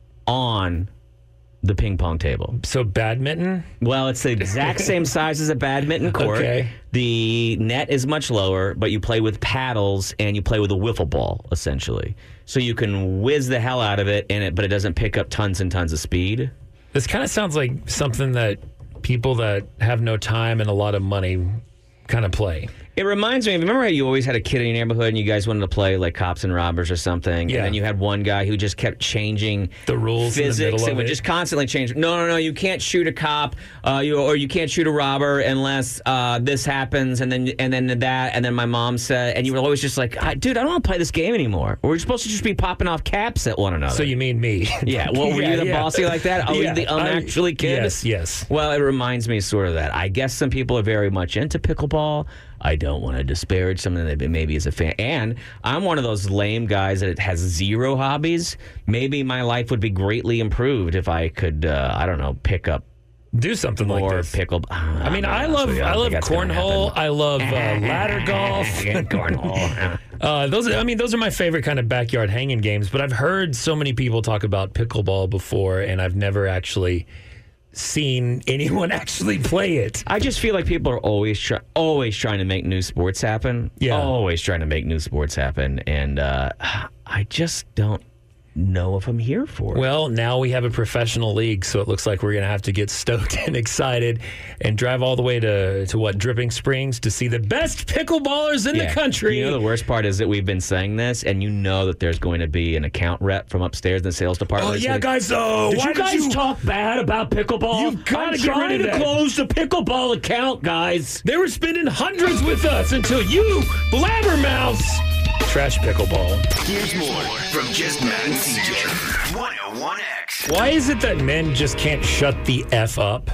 on the ping pong table. So badminton? Well, it's the exact same size as a badminton court. Okay. The net is much lower, but you play with paddles and you play with a wiffle ball, essentially. So you can whiz the hell out of it, in it, but it doesn't pick up tons and tons of speed. This kind of sounds like something that people that have no time and a lot of money kind of play. It reminds me of, remember how you always had a kid in your neighborhood and you guys wanted to play like cops and robbers or something? Yeah. And then you had one guy who just kept changing The rules in the physics middle and of would it. just constantly change. No, no, no, you can't shoot a cop uh, you, or you can't shoot a robber unless uh, this happens and then and then that. And then my mom said, and you were always just like, I, dude, I don't want to play this game anymore. We're supposed to just be popping off caps at one another. So you mean me? Yeah, well, were Yeah, you the yeah. bossy like that? Oh, Yeah, you the I- unactually kid? Yes, yes. Well, it reminds me sort of that. I guess some people are very much into pickleball. I don't want to disparage someone that maybe is a fan. And I'm one of those lame guys that has zero hobbies. Maybe my life would be greatly improved if I could, uh, I don't know, pick up Do something more like this. pickle. I mean, I love I love cornhole. I love uh, ladder golf. cornhole. Uh, those, I mean, those are my favorite kind of backyard hanging games. But I've heard so many people talk about pickleball before, and I've never actually seen anyone actually play it. I just feel like people are always try- always trying to make new sports happen. Yeah. Always trying to make new sports happen. And uh, I just don't know if I'm here for it. Well, now we have a professional league, so it looks like we're going to have to get stoked and excited and drive all the way to, to what, Dripping Springs to see the best pickleballers in Yeah. the country. You know, the worst part is that we've been saying this, and you know that there's going to be an account rep from upstairs in the sales department. Oh, that's yeah, gonna- guys, uh, Did why you did guys you- talk bad about pickleball? You've gotta I'm get rid trying of to that. close the pickleball account, guys. They were spending hundreds with us until you blabbermouths trash pickleball. Here's more from Just Matt and C J. one oh one X. Why is it that men just can't shut the F up?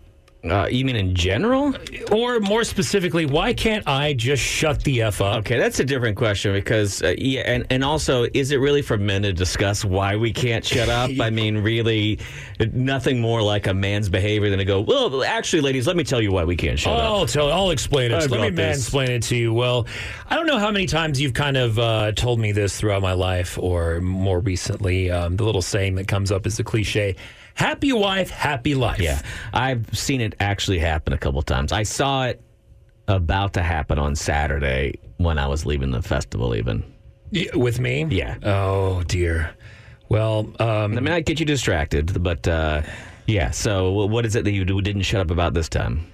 Uh, you mean in general? Or more specifically, why can't I just shut the F up? Okay, that's a different question because, uh, yeah, and, and also, is it really for men to discuss why we can't shut up? I mean, really, nothing more like a man's behavior than to go, well, actually, ladies, let me tell you why we can't shut up. I'll tell. I'll explain it. I've Let me got this. mansplain it to you. Well, I don't know how many times you've kind of uh, told me this throughout my life, or more recently, um, the little saying that comes up is the cliche: "Happy wife, happy life." Yeah, I've seen it actually happen a couple times. I saw it about to happen on Saturday when I was leaving the festival, even. Y- With me? Yeah. Oh dear. Well, um, I mean, I get you distracted, but uh, yeah, so what is it that you didn't shut up about this time?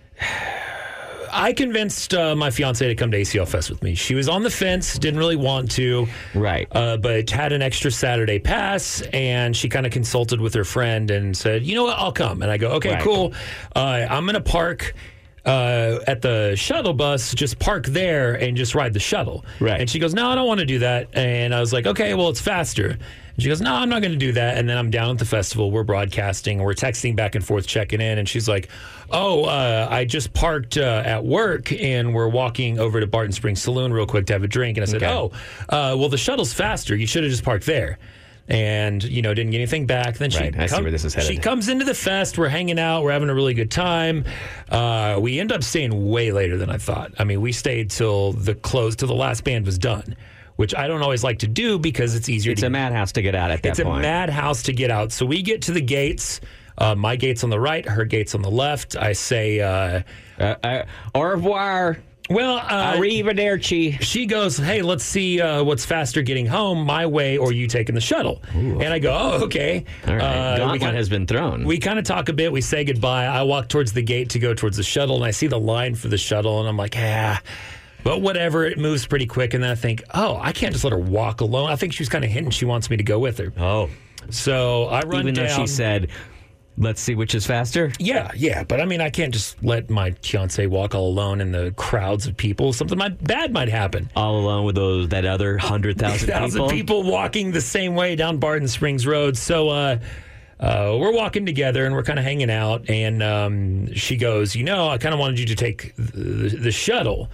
I convinced uh, my fiance to come to A C L Fest with me. She was on the fence, didn't really want to, Right. uh, but had an extra Saturday pass, and she kind of consulted with her friend and said, "You know what? I'll come." And I go, "Okay, Right. cool. Uh, I'm going to park uh, at the shuttle bus. Just park there and just ride the shuttle." Right. And she goes, "No, I don't want to do that." And I was like, "Okay, well, it's faster." And she goes, "No, I'm not going to do that." And then I'm down at the festival. We're broadcasting. We're texting back and forth, checking in. And she's like, "Oh, uh, I just parked uh, at work, and we're walking over to Barton Springs Saloon real quick to have a drink." And I said, Okay. "Oh, uh, well, the shuttle's faster. You should have just parked there." And, you know, didn't get anything back. Then she Right, I see come- where this is headed. She comes into the fest. We're hanging out. We're having a really good time. Uh, we end up staying way later than I thought. I mean, we stayed till the close, till the last band was done, which I don't always like to do because it's easier It's to a madhouse to get out at that it's point. a madhouse to get out. So we get to the gates. Uh, my gate's on the right, her gate's on the left. I say, uh, uh, uh, au revoir. well, uh, Arrivederci. she goes, "Hey, let's see uh, what's faster getting home, my way or you taking the shuttle." And I go, "Oh, okay." All right. Uh, we Gauntlet kinda- has been thrown. We kind of talk a bit. We say goodbye. I walk towards the gate to go towards the shuttle, and I see the line for the shuttle, and I'm like, "Ah, But whatever, it moves pretty quick. And then I think, oh, I can't just let her walk alone. I think she was kind of hinting she wants me to go with her. Oh. So I run Even down. though she said, let's see which is faster? Yeah, yeah. But I mean, I can't just let my fiance walk all alone in the crowds of people. Something might, bad might happen. All alone with those that other one hundred thousand people? Thousand people walking the same way down Barton Springs Road. So uh, uh, we're walking together and we're kind of hanging out. And um, she goes, you know, I kind of wanted you to take the, the shuttle.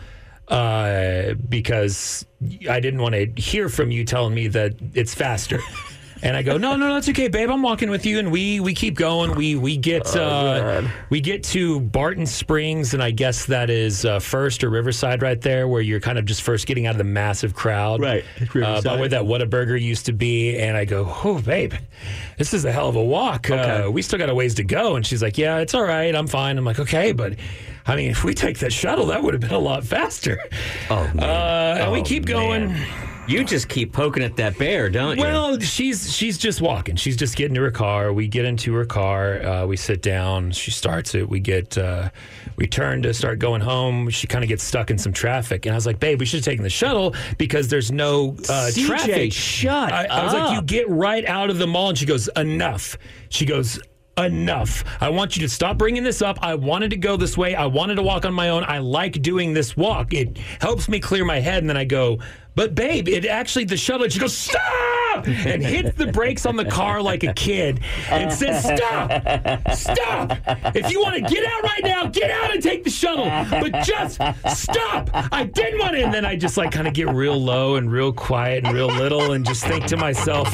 Uh, because I didn't want to hear from you telling me that it's faster. And I go, no, no, that's okay, babe. I'm walking with you, and we we keep going. We we get uh, we get to Barton Springs, and I guess that is uh, First or Riverside right there, where you're kind of just first getting out of the massive crowd, right? Uh, by where that Whataburger used to be. And I go, oh, babe, this is a hell of a walk. Okay. Uh, we still got a ways to go. And she's like, yeah, it's all right. I'm fine. I'm like, okay, but. I mean, if we take that shuttle, that would have been a lot faster. Oh, man. Uh, and oh, we keep going. Man. You just keep poking at that bear, don't you? Well, she's she's just walking. She's just getting to her car. We get into her car. Uh, we sit down. She starts it. We get uh, we turn to start going home. She kind of gets stuck in some traffic, and I was like, "Babe, we should have taken the shuttle because there's no uh, C J, traffic." Shut I, I was up. like, "You get right out of the mall," and she goes, "Enough." She goes. Enough. I want you to stop bringing this up. I wanted to go this way. I wanted to walk on my own. I like doing this walk. It helps me clear my head. And then I go, but babe, it actually, the shuttle, she goes, stop! And hits the brakes on the car like a kid and says, stop! Stop! If you want to get out right now, get out and take the shuttle. But just stop! I didn't want to. And then I just like kind of get real low and real quiet and real little and just think to myself,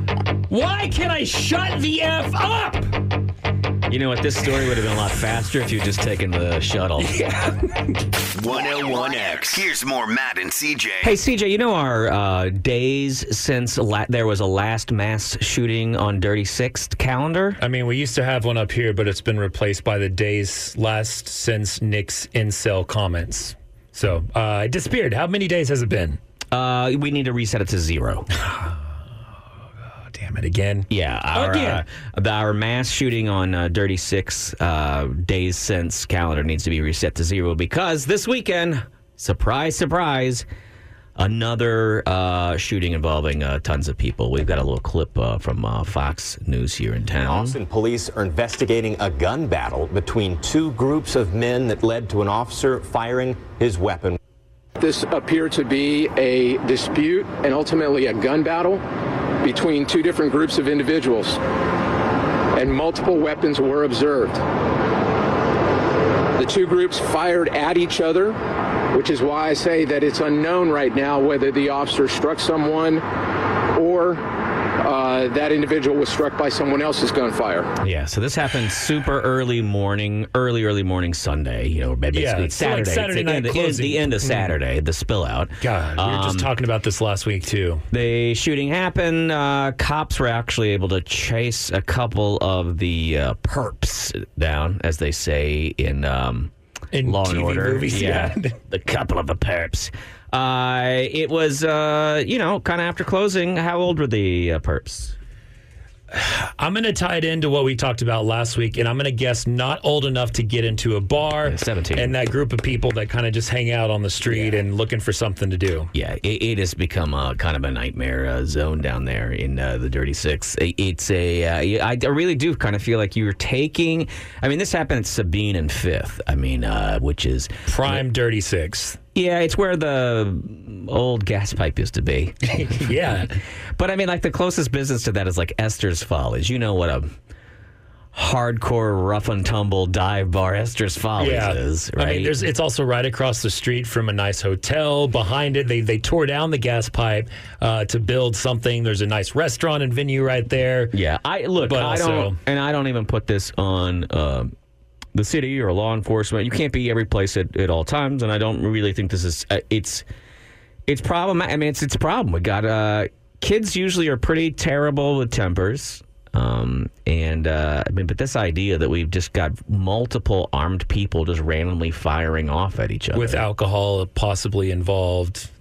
why can't I shut the F up? You know what? This story would have been a lot faster if you had just taken the shuttle. Yeah. one oh one X. Here's more Matt and C J. Hey, C J, you know our uh, days since la- there was a last mass shooting on Dirty Sixth calendar? I mean, we used to have one up here, but it's been replaced by the days last since Nick's incel comments. So uh, it disappeared. How many days has it been? Uh, we need to reset it to zero. Damn it, again. Yeah, our, Again. Uh, our mass shooting on uh, Dirty Six uh, days since calendar needs to be reset to zero because this weekend, surprise, surprise, another uh, shooting involving uh, tons of people. We've got a little clip uh, from uh, Fox News here in town. Austin police are investigating a gun battle between two groups of men that led to an officer firing his weapon. This appeared to be a dispute and ultimately a gun battle between two different groups of individuals, and multiple weapons were observed. The two groups fired at each other, which is why I say that it's unknown right now whether the officer struck someone or uh, that individual was struck by someone else's gunfire. Yeah, so this happened super early morning, early, early morning Sunday. You know, maybe Yeah, it's so like Saturday. Saturday it's the night end, the, end, closing. the end of Saturday, the spill out. God, we were just Um, talking about this last week, too. The shooting happened. Uh, cops were actually able to chase a couple of the uh, perps down, as they say in, um, In Law T V and Order. movies, yeah. the couple of the perps. Uh, it was, uh, you know, kind of after closing. How old were the uh, perps? I'm going to tie it into what we talked about last week, and I'm going to guess not old enough to get into a bar. Yeah, seventeen. And that group of people that kind of just hang out on the street and looking for something to do. Yeah, it, it has become a kind of a nightmare uh, zone down there in uh, the Dirty Six. It, it's a, uh, I really do kind of feel like you're taking. I mean, this happened at Sabine and Fifth. I mean, uh, which is Prime Dirty Six. Yeah, it's where the old gas pipe used to be. Yeah. But I mean, like the closest business to that is like Esther's Follies. You know what a hardcore rough and tumble dive bar Esther's Follies Yeah. is, right? I mean, there's, it's also right across the street from a nice hotel. Behind it, they they tore down the gas pipe uh, to build something. There's a nice restaurant and venue right there. Yeah, I look, But I also- don't, and I don't even put this on uh, the city or law enforcement. You can't be every place at, at all times, and I don't really think this is. Uh, it's it's problem. I mean, it's it's a problem. We got uh, kids usually are pretty terrible with tempers, um, and uh, I mean, but this idea that we've just got multiple armed people just randomly firing off at each other With alcohol possibly involved.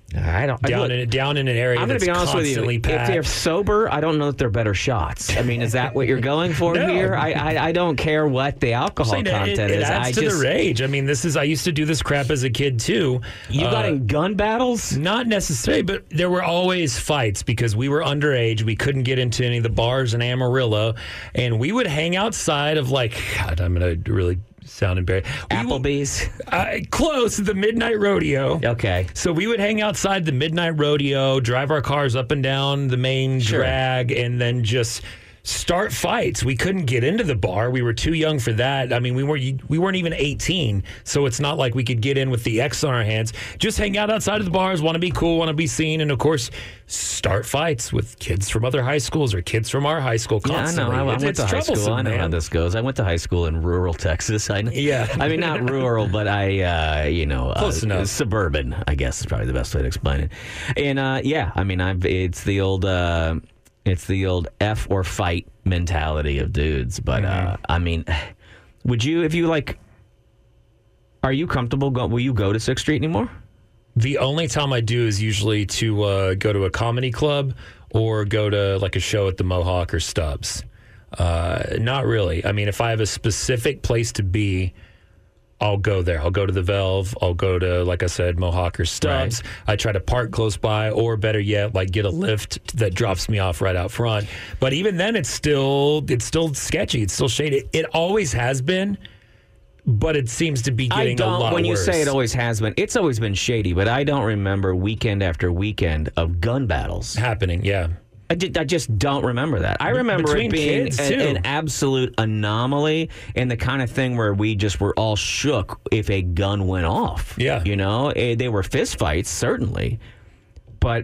I don't down look, in down in an area I'm that's be honest constantly with you. packed. If they're sober, I don't know that they're better shots. I mean, is that what you're going for No. here? I, I I don't care what the alcohol Saying content it, it is. adds I to just the rage. I mean, this is I used to do this crap as a kid too. you got Uh, in gun battles. Not necessarily, but there were always fights because we were underage. We couldn't get into any of the bars in Amarillo, and we would hang outside of like God. I'm gonna really sound embarrassed. We- Applebee's. Uh, close, the Midnight Rodeo. Okay. So we would hang outside the Midnight Rodeo, drive our cars up and down the main Sure. drag, and then just start fights. We couldn't get into the bar. We were too young for that. I mean, we weren't we weren't even eighteen, so it's not like we could get in with the X on our hands. Just hang out outside of the bars, want to be cool, want to be seen, and of course, start fights with kids from other high schools or kids from our high school Yeah, I constantly. know. I, I It's- went it's to high school. troublesome, I know how man. this goes. I went to high school in rural Texas. I know. Yeah. I mean, not rural, but I, uh, you know, Close uh, enough. suburban, I guess is probably the best way to explain it. And uh, yeah, I mean, I've it's the old, uh, it's the old F or fight mentality of dudes. But uh, I mean, would you, if you like, are you comfortable? Go, will you go to Sixth Street anymore? The only time I do is usually to uh, go to a comedy club or go to like a show at the Mohawk or Stubbs. Uh, not really. I mean, if I have a specific place to be, I'll go there. I'll go to the Velve. I'll go to, like I said, Mohawk or Stubbs. I try to park close by, or better yet, like get a lift that drops me off right out front. But even then, it's still it's still sketchy. It's still shady. It always has been. But it seems to be getting I don't, a lot when worse. you say it always has been, it's always been shady, but I don't remember weekend after weekend of gun battles happening, yeah. I, did, I just don't remember that. I remember Between it being kids, a- too. an absolute anomaly and the kind of thing where we just were all shook if a gun went off. Yeah. You know, Eh, they were fist fights, certainly, but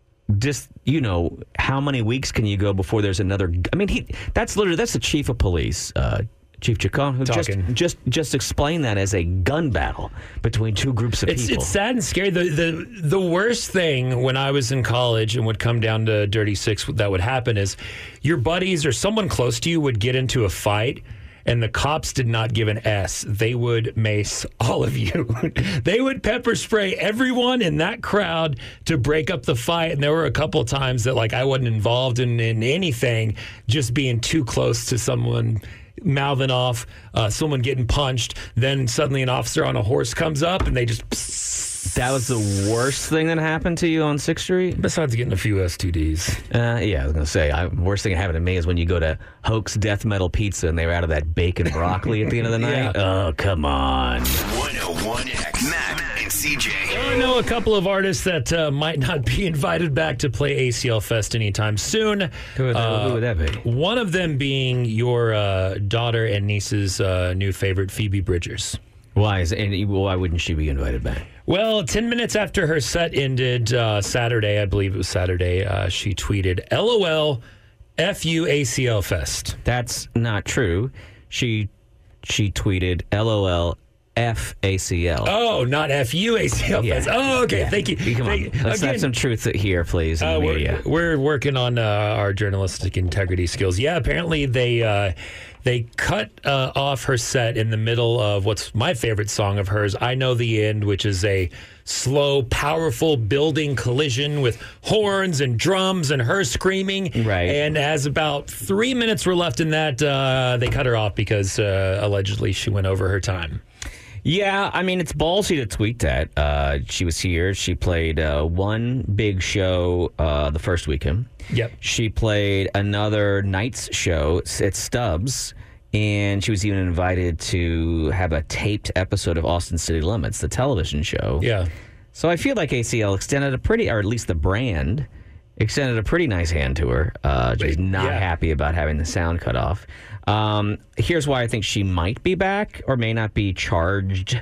just, you know, how many weeks can you go before there's another? I mean, he that's literally, that's the chief of police, uh, Chief Chacon, who just, Talking. just just explained that as a gun battle between two groups of It's people. it's sad and scary. The the the worst thing when I was in college and would come down to Dirty Six that would happen is your buddies or someone close to you would get into a fight. And the cops did not give an S. They would mace all of you. They would pepper spray everyone in that crowd to break up the fight. And there were a couple of times that like I wasn't involved in, in anything, just being too close to someone mouthing off, uh, someone getting punched. Then suddenly an officer on a horse comes up and they just... that was the worst thing that happened to you on Sixth Street? Besides getting a few S T Ds. Uh, yeah, I was going to say, I, worst thing that happened to me is when you go to Hoke's Death Metal Pizza and they were out of that bacon broccoli at the end of the night. Yeah. Oh, come on. one oh one X. Matt and C J. I know a couple of artists that uh, might not be invited back to play A C L Fest anytime soon. Who would, Uh, who would that be? One of them being your uh, daughter and niece's uh, new favorite, Phoebe Bridgers. Why is and why wouldn't she be invited back? Well, ten minutes after her set ended uh, Saturday, I believe it was Saturday, uh, she tweeted, LOL, F you A C L Fest. That's not true. She she tweeted, LOL, F A C L. Oh, not F you A C L Yeah. Fest. Oh, okay. Yeah. Thank you. Come on. Thank- Let's again, have some truth here, please, in Uh, the we're, media. we're working on uh, our journalistic integrity skills. Yeah, apparently they uh, they cut uh, off her set in the middle of what's my favorite song of hers, I Know the End, which is a slow, powerful building collision with horns and drums and her screaming. Right. And as about three minutes were left in that, uh, they cut her off because uh, allegedly she went over her time. Yeah, I mean, it's ballsy to tweet that. Uh, she was here. She played uh, one big show uh, the first weekend. Yep. She played another night's show at Stubbs, and she was even invited to have a taped episode of Austin City Limits, the television show. Yeah. So I feel like A C L extended a pretty, or at least the brand, extended a pretty nice hand to her. Uh, she's not Yeah. happy about having the sound cut off. Um, here's why I think she might be back or may not be charged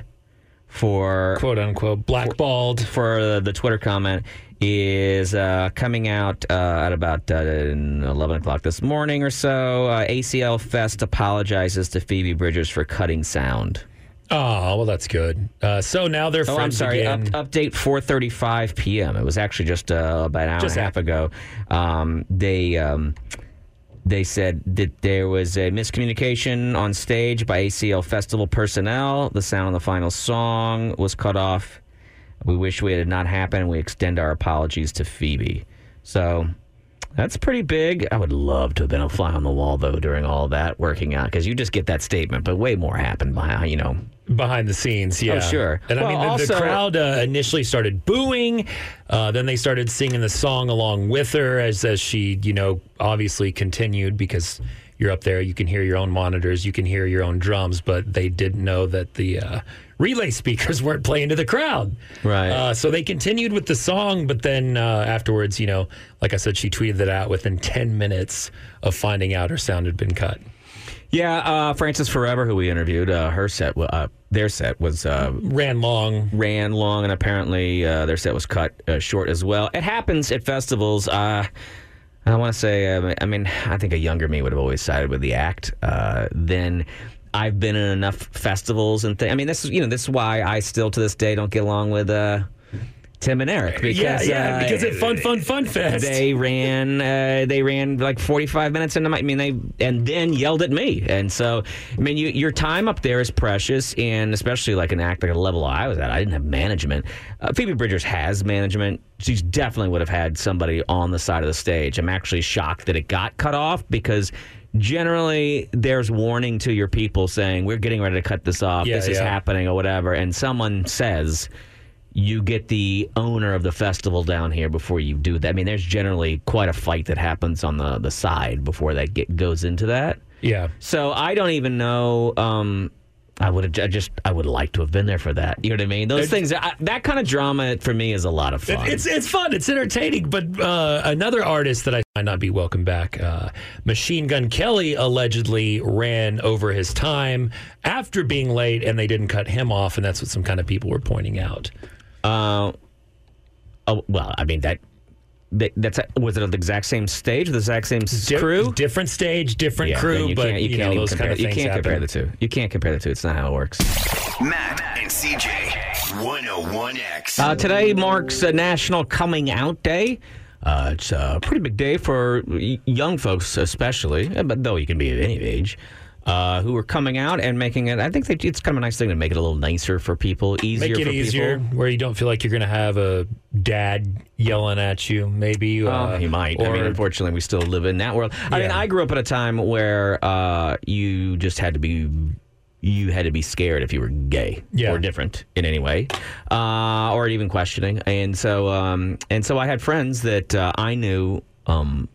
for Quote unquote, blackballed. for uh, the Twitter comment is uh, coming out uh, at about uh, eleven o'clock this morning or so. Uh, A C L Fest apologizes to Phoebe Bridgers for cutting sound. Oh, well, that's good. Uh, so now they're Oh, friends I'm sorry. Up, again. update four thirty-five p.m. It was actually just uh, about an hour Just and a half ago. Um, they um, they said that there was a miscommunication on stage by A C L Festival personnel. The sound of the final song was cut off We wish we had not happened, and we extend our apologies to Phoebe. So that's pretty big. I would love to have been a fly on the wall, though, during all of that working out, because you just get that statement, but way more happened behind, you know. Behind the scenes, yeah. Oh, sure. And well, I mean, the, also, the crowd uh, initially started booing. Uh, then they started singing the song along with her as, as she, you know, obviously continued, because you're up there, you can hear your own monitors, you can hear your own drums, but they didn't know that the uh, relay speakers weren't playing to the crowd. Right. Uh, so they continued with the song, but then uh, afterwards, you know, like I said, she tweeted it out within ten minutes of finding out her sound had been cut. Yeah, uh, Frances Forever, who we interviewed, uh, her set, uh, their set was uh, ran long, ran long, and apparently uh, their set was cut uh, short as well. It happens at festivals. Uh, I want to say, uh, I mean, I think a younger me would have always sided with the act. Uh, then I've been in enough festivals and things. I mean, this is you know this is why I still to this day don't get along with Uh, Tim and Eric, because yeah, yeah, uh, because it fun, fun, fun fest. They ran, uh, they ran like forty-five minutes into my. I mean, they and then yelled at me, and so I mean, you, your time up there is precious, and especially like an act like a level I was at, I didn't have management. Uh, Phoebe Bridgers has management. She definitely would have had somebody on the side of the stage. I'm actually shocked that it got cut off, because generally there's warning to your people saying we're getting ready to cut this off. Yeah, this is yeah. happening or whatever, and someone says, you get the owner of the festival down here before you do that. I mean, there's generally quite a fight that happens on the, the side before that get, goes into that. Yeah. So I don't even know. Um, I would have I just I would like to have been there for that. You know what I mean? Those It, things. I, that kind of drama for me is a lot of fun. It, it's it's fun. It's entertaining. But uh, another artist that I might not be welcome back, uh, Machine Gun Kelly, allegedly ran over his time after being late, and they didn't cut him off, and that's what some kind of people were pointing out. Uh, oh, well, I mean, that, that that's was it on the exact same stage, the exact same Di- crew? Different stage, different Yeah, crew, then you but can't, you you can't know, even those compare, kind of you things can't compare happen. the two. You can't compare the two. It's not how it works. Matt and C J, one oh one X. Uh, today marks uh, National Coming Out Day. Uh, it's a pretty big day for y- young folks, especially, but though you can be of any age. Uh, who are coming out and making it. I think they, it's kind of a nice thing to make it a little nicer for people, easier Make it for easier, people. where you don't feel like you're going to have a dad yelling at you. Maybe Well, uh, he might. Or, I mean, unfortunately, we still live in that world. I mean, Yeah. I grew up at a time where uh, you just had to be. You had to be scared if you were gay Yeah. or different in any way, uh, or even questioning. And so, um, and so, I had friends that uh, I knew. Um,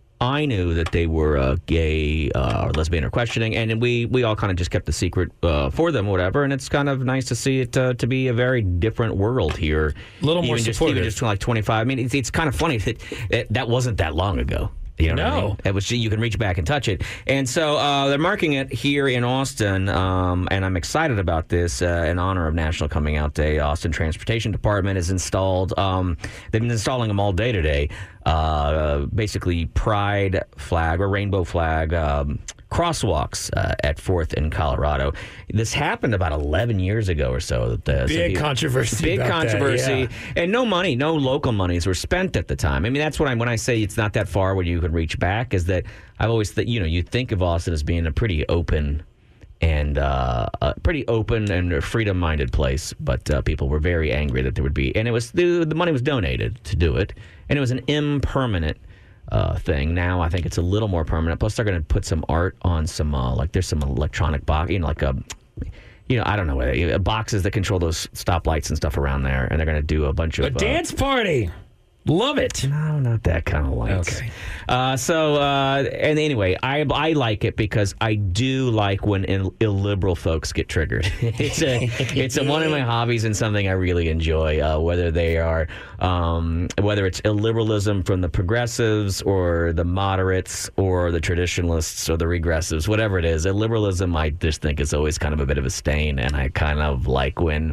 I knew that they were uh, gay uh, or lesbian or questioning, and we, we all kind of just kept the secret uh, for them, whatever. And it's kind of nice to see it uh, to be a very different world here. A little more even just, supportive. even just like twenty-five. I mean, it's, it's kind of funny that it, that wasn't that long ago. You know what I No. mean? It was, you can reach back and touch it. And so uh, they're marking it here in Austin, um, and I'm excited about this uh, in honor of National Coming Out Day. Austin Transportation Department has installed, um, they've been installing them all day today, uh, basically pride flag or rainbow flag um, crosswalks uh, at fourth in Colorado. This happened about eleven years ago or so. That the, Big some controversy Big about that, controversy. yeah. And no money, no local monies were spent at the time. I mean, that's what I when I say it's not that far when you can reach back, is that I've always th- you know you think of Austin as being a pretty open and uh, a pretty open and freedom-minded place, but uh, people were very angry that there would be, and it was the the money was donated to do it, and it was an impermanent uh, thing. Now I think it's a little more permanent. Plus, they're going to put some art on some uh, like there's some electronic box, you know, like a. You know, I don't know, uh, boxes that control those stoplights and stuff around there, and they're going to do a bunch of... A dance party. Love it. No, not that kind of lights. Okay. Uh, so, uh, and anyway, I I like it because I do like when Ill- illiberal folks get triggered. it's a it's a, one of my hobbies and something I really enjoy. Uh, whether they are um, whether it's illiberalism from the progressives or the moderates or the traditionalists or the regressives, whatever it is, illiberalism I just think is always kind of a bit of a stain, and I kind of like when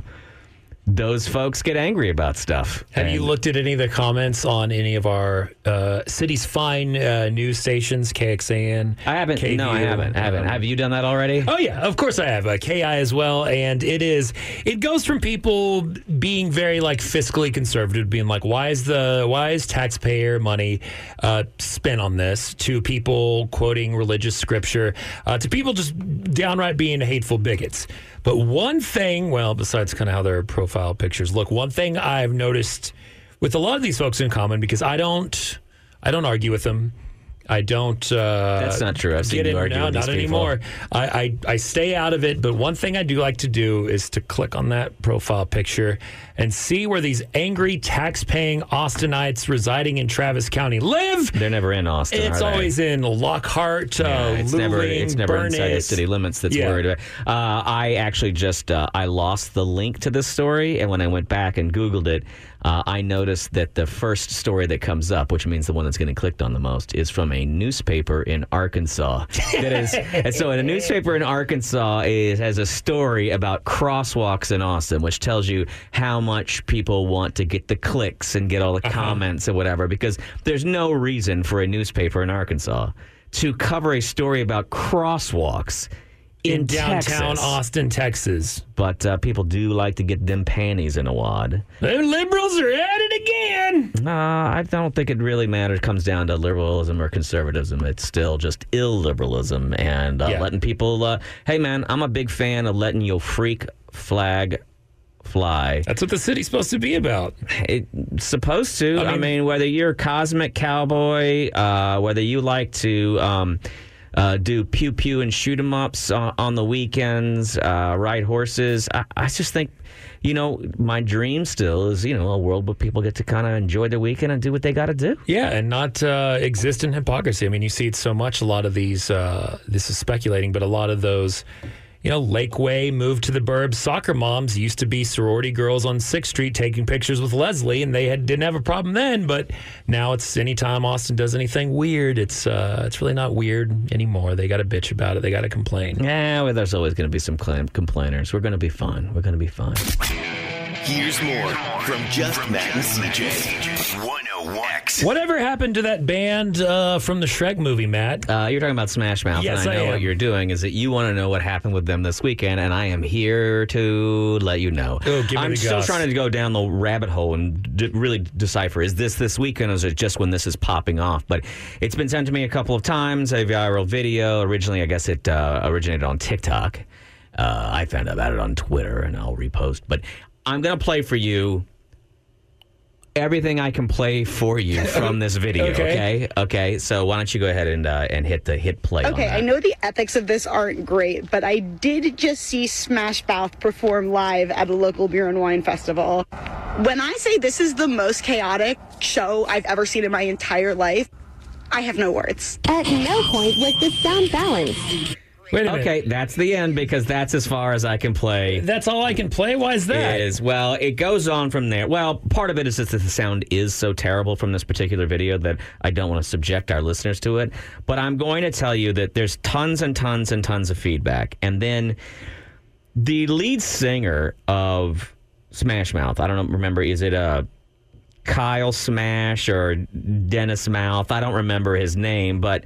those folks get angry about stuff. Have And- you looked at any of the comments on any of our uh, city's fine uh, news stations, K X A N? I haven't. K V U, no, I haven't. I haven't. um, Have you done that already? Oh yeah, of course I have. Uh, K I as well, and it is. It goes from people being very like fiscally conservative, being like, "Why is the why is taxpayer money uh, spent on this?" to people quoting religious scripture, uh, to people just downright being hateful bigots. But one thing, well, besides kind of how their profile pictures look, one thing I've noticed with a lot of these folks in common, because I don't, I don't argue with them. I don't. Uh, That's not true. I've seen get you in, argue no, with these not people. anymore. I, I I stay out of it. But one thing I do like to do is to click on that profile picture and see where these angry, tax-paying Austinites residing in Travis County live. They're never in Austin. It's are they? always in Lockhart, uh, Yeah, it's Luling, never it's never inside the Burnett. city limits that's Yeah. worried about. Uh, I actually just uh, I lost the link to this story, and when I went back and Googled it, uh, I noticed that the first story that comes up, which means the one that's getting clicked on the most, is from a newspaper in Arkansas. That is, and so a newspaper in Arkansas is has a story about crosswalks in Austin, which tells you how much people want to get the clicks and get all the Uh-huh. comments and whatever, because there's no reason for a newspaper in Arkansas to cover a story about crosswalks in, in downtown Texas. Austin, Texas. But uh, people do like to get them panties in a wad. The liberals are at it again. Uh, I don't think it really matters. It comes down to liberalism or conservatism. It's still just illiberalism and uh, Yeah. letting people. Uh, hey, man, I'm a big fan of letting your freak flag fly. That's what the city's supposed to be about. It's supposed to. I I mean- mean, whether you're a cosmic cowboy, uh, whether you like to um, uh, do pew pew and shoot 'em ups on, on the weekends, uh, ride horses, I, I just think, you know, my dream still is, you know, a world where people get to kind of enjoy their weekend and do what they got to do. Yeah, and not uh, exist in hypocrisy. I mean, you see it so much. A lot of these, uh, this is speculating, but a lot of those, you know, Lakeway, moved to the burbs, soccer moms used to be sorority girls on sixth Street taking pictures with Leslie, and they had, didn't have a problem then. But now it's anytime Austin does anything weird, it's uh, it's really not weird anymore. They got to bitch about it. They got to complain. Yeah, well, there's always going to be some cl- complainers. We're going to be fine. We're going to be fine. Here's more from Jeff, Matt, and C J. one oh one X. Whatever happened to that band uh, from the Shrek movie, Matt? Uh, you're talking about Smash Mouth, Yes, and I I know am. what you're doing is that you want to know what happened with them this weekend, and I am here to let you know. Oh, give me I'm the still goss. trying to go down the rabbit hole and d- really decipher, is this this weekend or is it just when this is popping off? But it's been sent to me a couple of times, a viral video. Originally, I guess it uh, originated on TikTok. Uh, I found out about it on Twitter, and I'll repost. But I'm going to play for you everything I can play for you from this video, Okay. okay? Okay, so why don't you go ahead and uh, and hit the hit play on Okay, that. I know the ethics of this aren't great, but I did just see Smash Mouth perform live at a local beer and wine festival. When I say this is the most chaotic show I've ever seen in my entire life, I have no words. At no point was the sound balanced. Wait a minute. Okay, that's the end because that's as far as I can play. That's all I can play? Why is that? Is well, it goes on from there. Well, part of it is that the sound is so terrible from this particular video that I don't want to subject our listeners to it. But I'm going to tell you that there's tons and tons and tons of feedback. And then the lead singer of Smash Mouth, I don't remember, is it uh, Kyle Smash or Dennis Mouth? I don't remember his name, but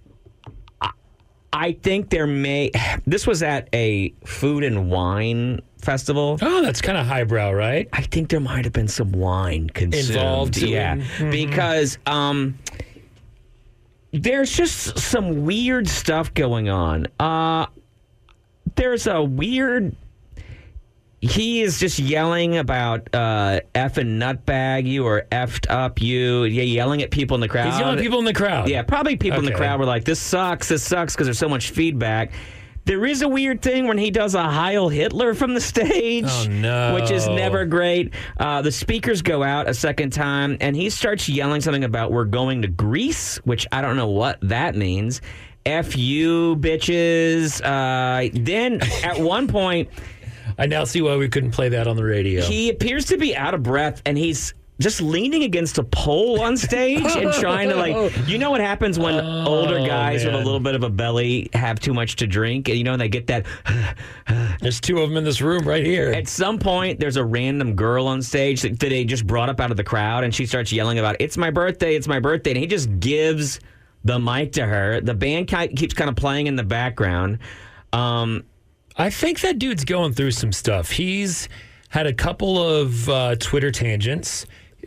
I think there may. This was at a food and wine festival. Oh, that's kind of highbrow, right? I think there might have been some wine consumed. Involved, yeah, mhm. because um, there's just some weird stuff going on. Uh, there's a weird. He is just yelling about uh, effing nutbag you or effed up you. Yeah, yelling at people in the crowd. He's yelling at people in the crowd. Yeah, probably people in the Okay. crowd were like, this sucks, this sucks, because there's so much feedback. There is a weird thing when he does a Heil Hitler from the stage, Oh, no. which is never great. Uh, the speakers go out a second time, and he starts yelling something about we're going to Greece, which I don't know what that means. F you, bitches. Uh, then at one point, I now see why we couldn't play that on the radio. he appears to be out of breath, and he's just leaning against a pole on stage and trying to, like, you know what happens when Oh, older guys with a man. little bit of a belly have too much to drink, and you know, they get that. There's two of them in this room right here. At some point, there's a random girl on stage that, that they just brought up out of the crowd, and she starts yelling about, it's my birthday, it's my birthday, and he just gives the mic to her. The band ki- keeps kind of playing in the background. Um, I think that dude's going through some stuff. He's had a couple of uh, Twitter tangents.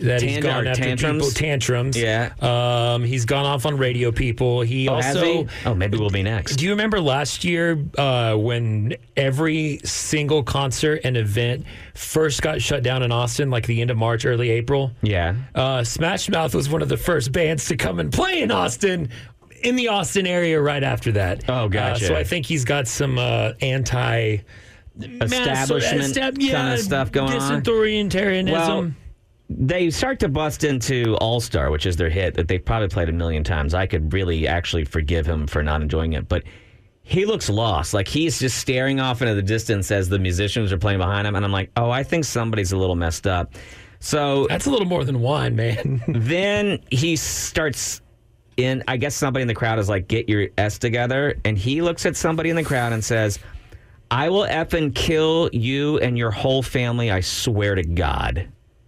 that Tan- he's gone or after tantrums? people. Tantrums. Yeah. Um, he's gone off on radio people. He Oh, also. has he? Oh, maybe we'll be next. Do you remember last year uh, when every single concert and event first got shut down in Austin, like the end of March, early April? Yeah. Uh, Smash Mouth was one of the first bands to come and play in Austin, in the Austin area right after that. Oh, gotcha. Uh, so I think he's got some uh, anti... Establishment Mass- kind yeah, of stuff going on. Disauthoritarianism. Well, they start to bust into All Star, which is their hit that they've probably played a million times. I could really actually forgive him for not enjoying it, but he looks lost. Like he's just staring off into the distance as the musicians are playing behind him, and I'm like, oh, I think somebody's a little messed up. So that's a little more than one, man. Then he starts in. I guess somebody in the crowd is like, "Get your S together," and he looks at somebody in the crowd and says, "I will effing kill you and your whole family. I swear to God."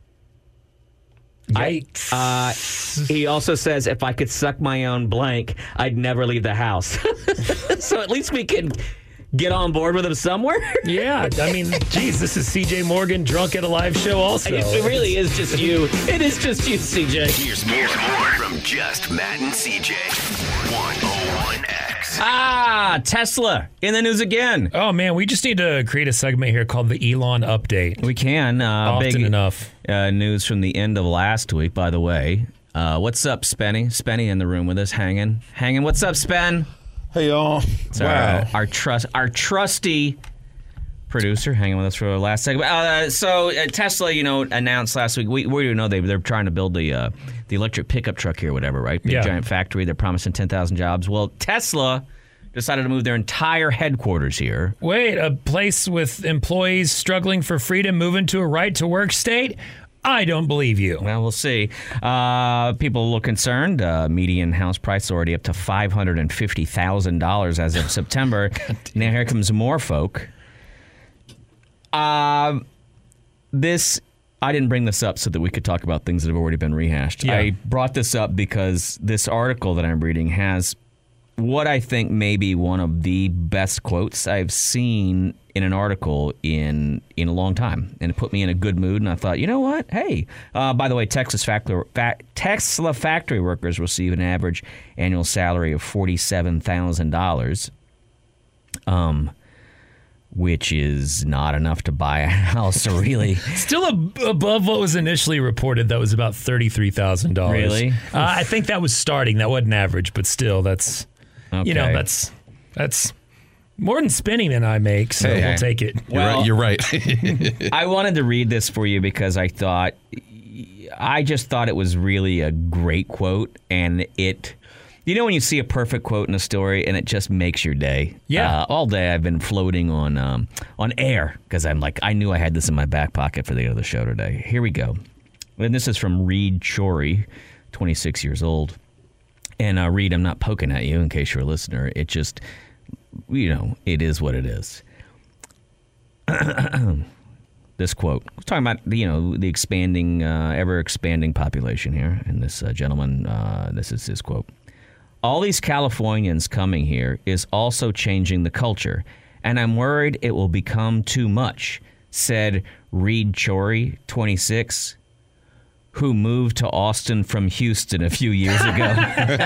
Yikes. I, uh, he also says, if I could suck my own blank, I'd never leave the house. So at least we can get on board with him somewhere. Yeah, I mean, geez, this is C J Morgan drunk at a live show also. It really is just you. It is just you, C J. Here's more, more from Just Matt and C J. one oh one X. Ah, Tesla in the news again. Oh, man, we just need to create a segment here called the Elon Update. We can. Uh, Often big, enough. Uh, news from the end of last week, by the way. Uh, what's up, Spenny? Spenny in the room with us, hanging. Hanging. What's up, Spen? Hey, y'all. It's Wow. Our, our, trust, our trusty producer hanging with us for the last segment. Uh, so uh, Tesla, you know, announced last week. We, we know they, they're trying to build the uh, the electric pickup truck here, whatever, right? Big Yeah. giant factory. They're promising ten thousand jobs. Well, Tesla decided to move their entire headquarters here. Wait, a place with employees struggling for freedom moving to a right-to-work state? I don't believe you. Well, we'll see. Uh, people look concerned. Uh, median house price already up to five hundred fifty thousand dollars as of September. Now here comes more folk. Uh, this, I didn't bring this up so that we could talk about things that have already been rehashed. Yeah. I brought this up because this article that I'm reading has what I think may be one of the best quotes I've seen in an article in in a long time, and it put me in a good mood. And I thought, you know what? Hey, uh, by the way, Texas factory, fa- Tesla factory workers receive an average annual salary of forty-seven thousand dollars, um, which is not enough to buy a house. Really, still ab- above what was initially reported. That was about thirty-three thousand dollars. Really? Uh, I think that was starting. That wasn't average, but still, that's okay. you know, that's that's. More than spinning than I make, so Hey. we'll take it. Well, You're right. You're right. I wanted to read this for you because I thought, I just thought it was really a great quote, and it, you know, when you see a perfect quote in a story and it just makes your day. Yeah. Uh, all day I've been floating on um, on air because I'm like, I knew I had this in my back pocket for the other show today. Here we go. And this is from Reed Chori, twenty-six years old. And uh, Reed, I'm not poking at you in case you're a listener. It just, you know, it is what it is. This quote, we're talking about, you know, the expanding, uh, ever-expanding population here. And this uh, gentleman, uh, this is his quote. All these Californians coming here is also changing the culture, and I'm worried it will become too much, said Reed Chori, twenty-six, who moved to Austin from Houston a few years ago.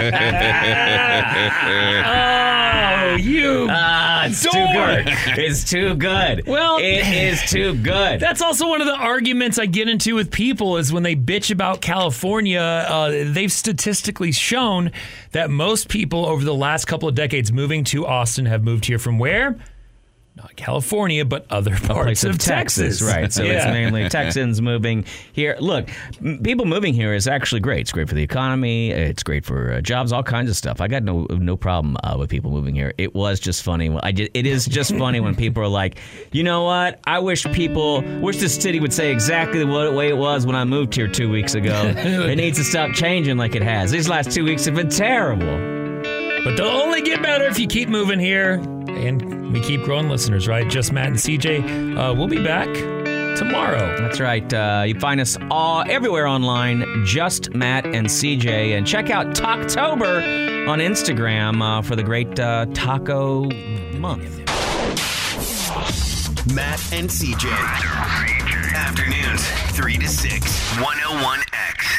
Oh, you Ah, it's too dork. good. It's too good. Well, it is too good. That's also one of the arguments I get into with people is when they bitch about California, uh, they've statistically shown that most people over the last couple of decades moving to Austin have moved here from where? Not California, but other parts Place of, Texas. Right? So Yeah. it's mainly Texans moving here. Look, m- people moving here is actually great. It's great for the economy. It's great for uh, jobs, all kinds of stuff. I got no no problem uh, with people moving here. It was just funny. I just, it is just funny when people are like, you know what? I wish people, wish this city would say exactly the way it was when I moved here two weeks ago. It needs to stop changing like it has. These last two weeks have been terrible. But they'll only get better if you keep moving here. And we keep growing listeners, right? Just Matt and C J. Uh, we'll be back tomorrow. That's right. Uh, you find us all everywhere online, Just Matt and C J. And check out Talktober on Instagram uh, for the great uh, taco month. Matt and C J. Afternoons, three three to six, one oh one X.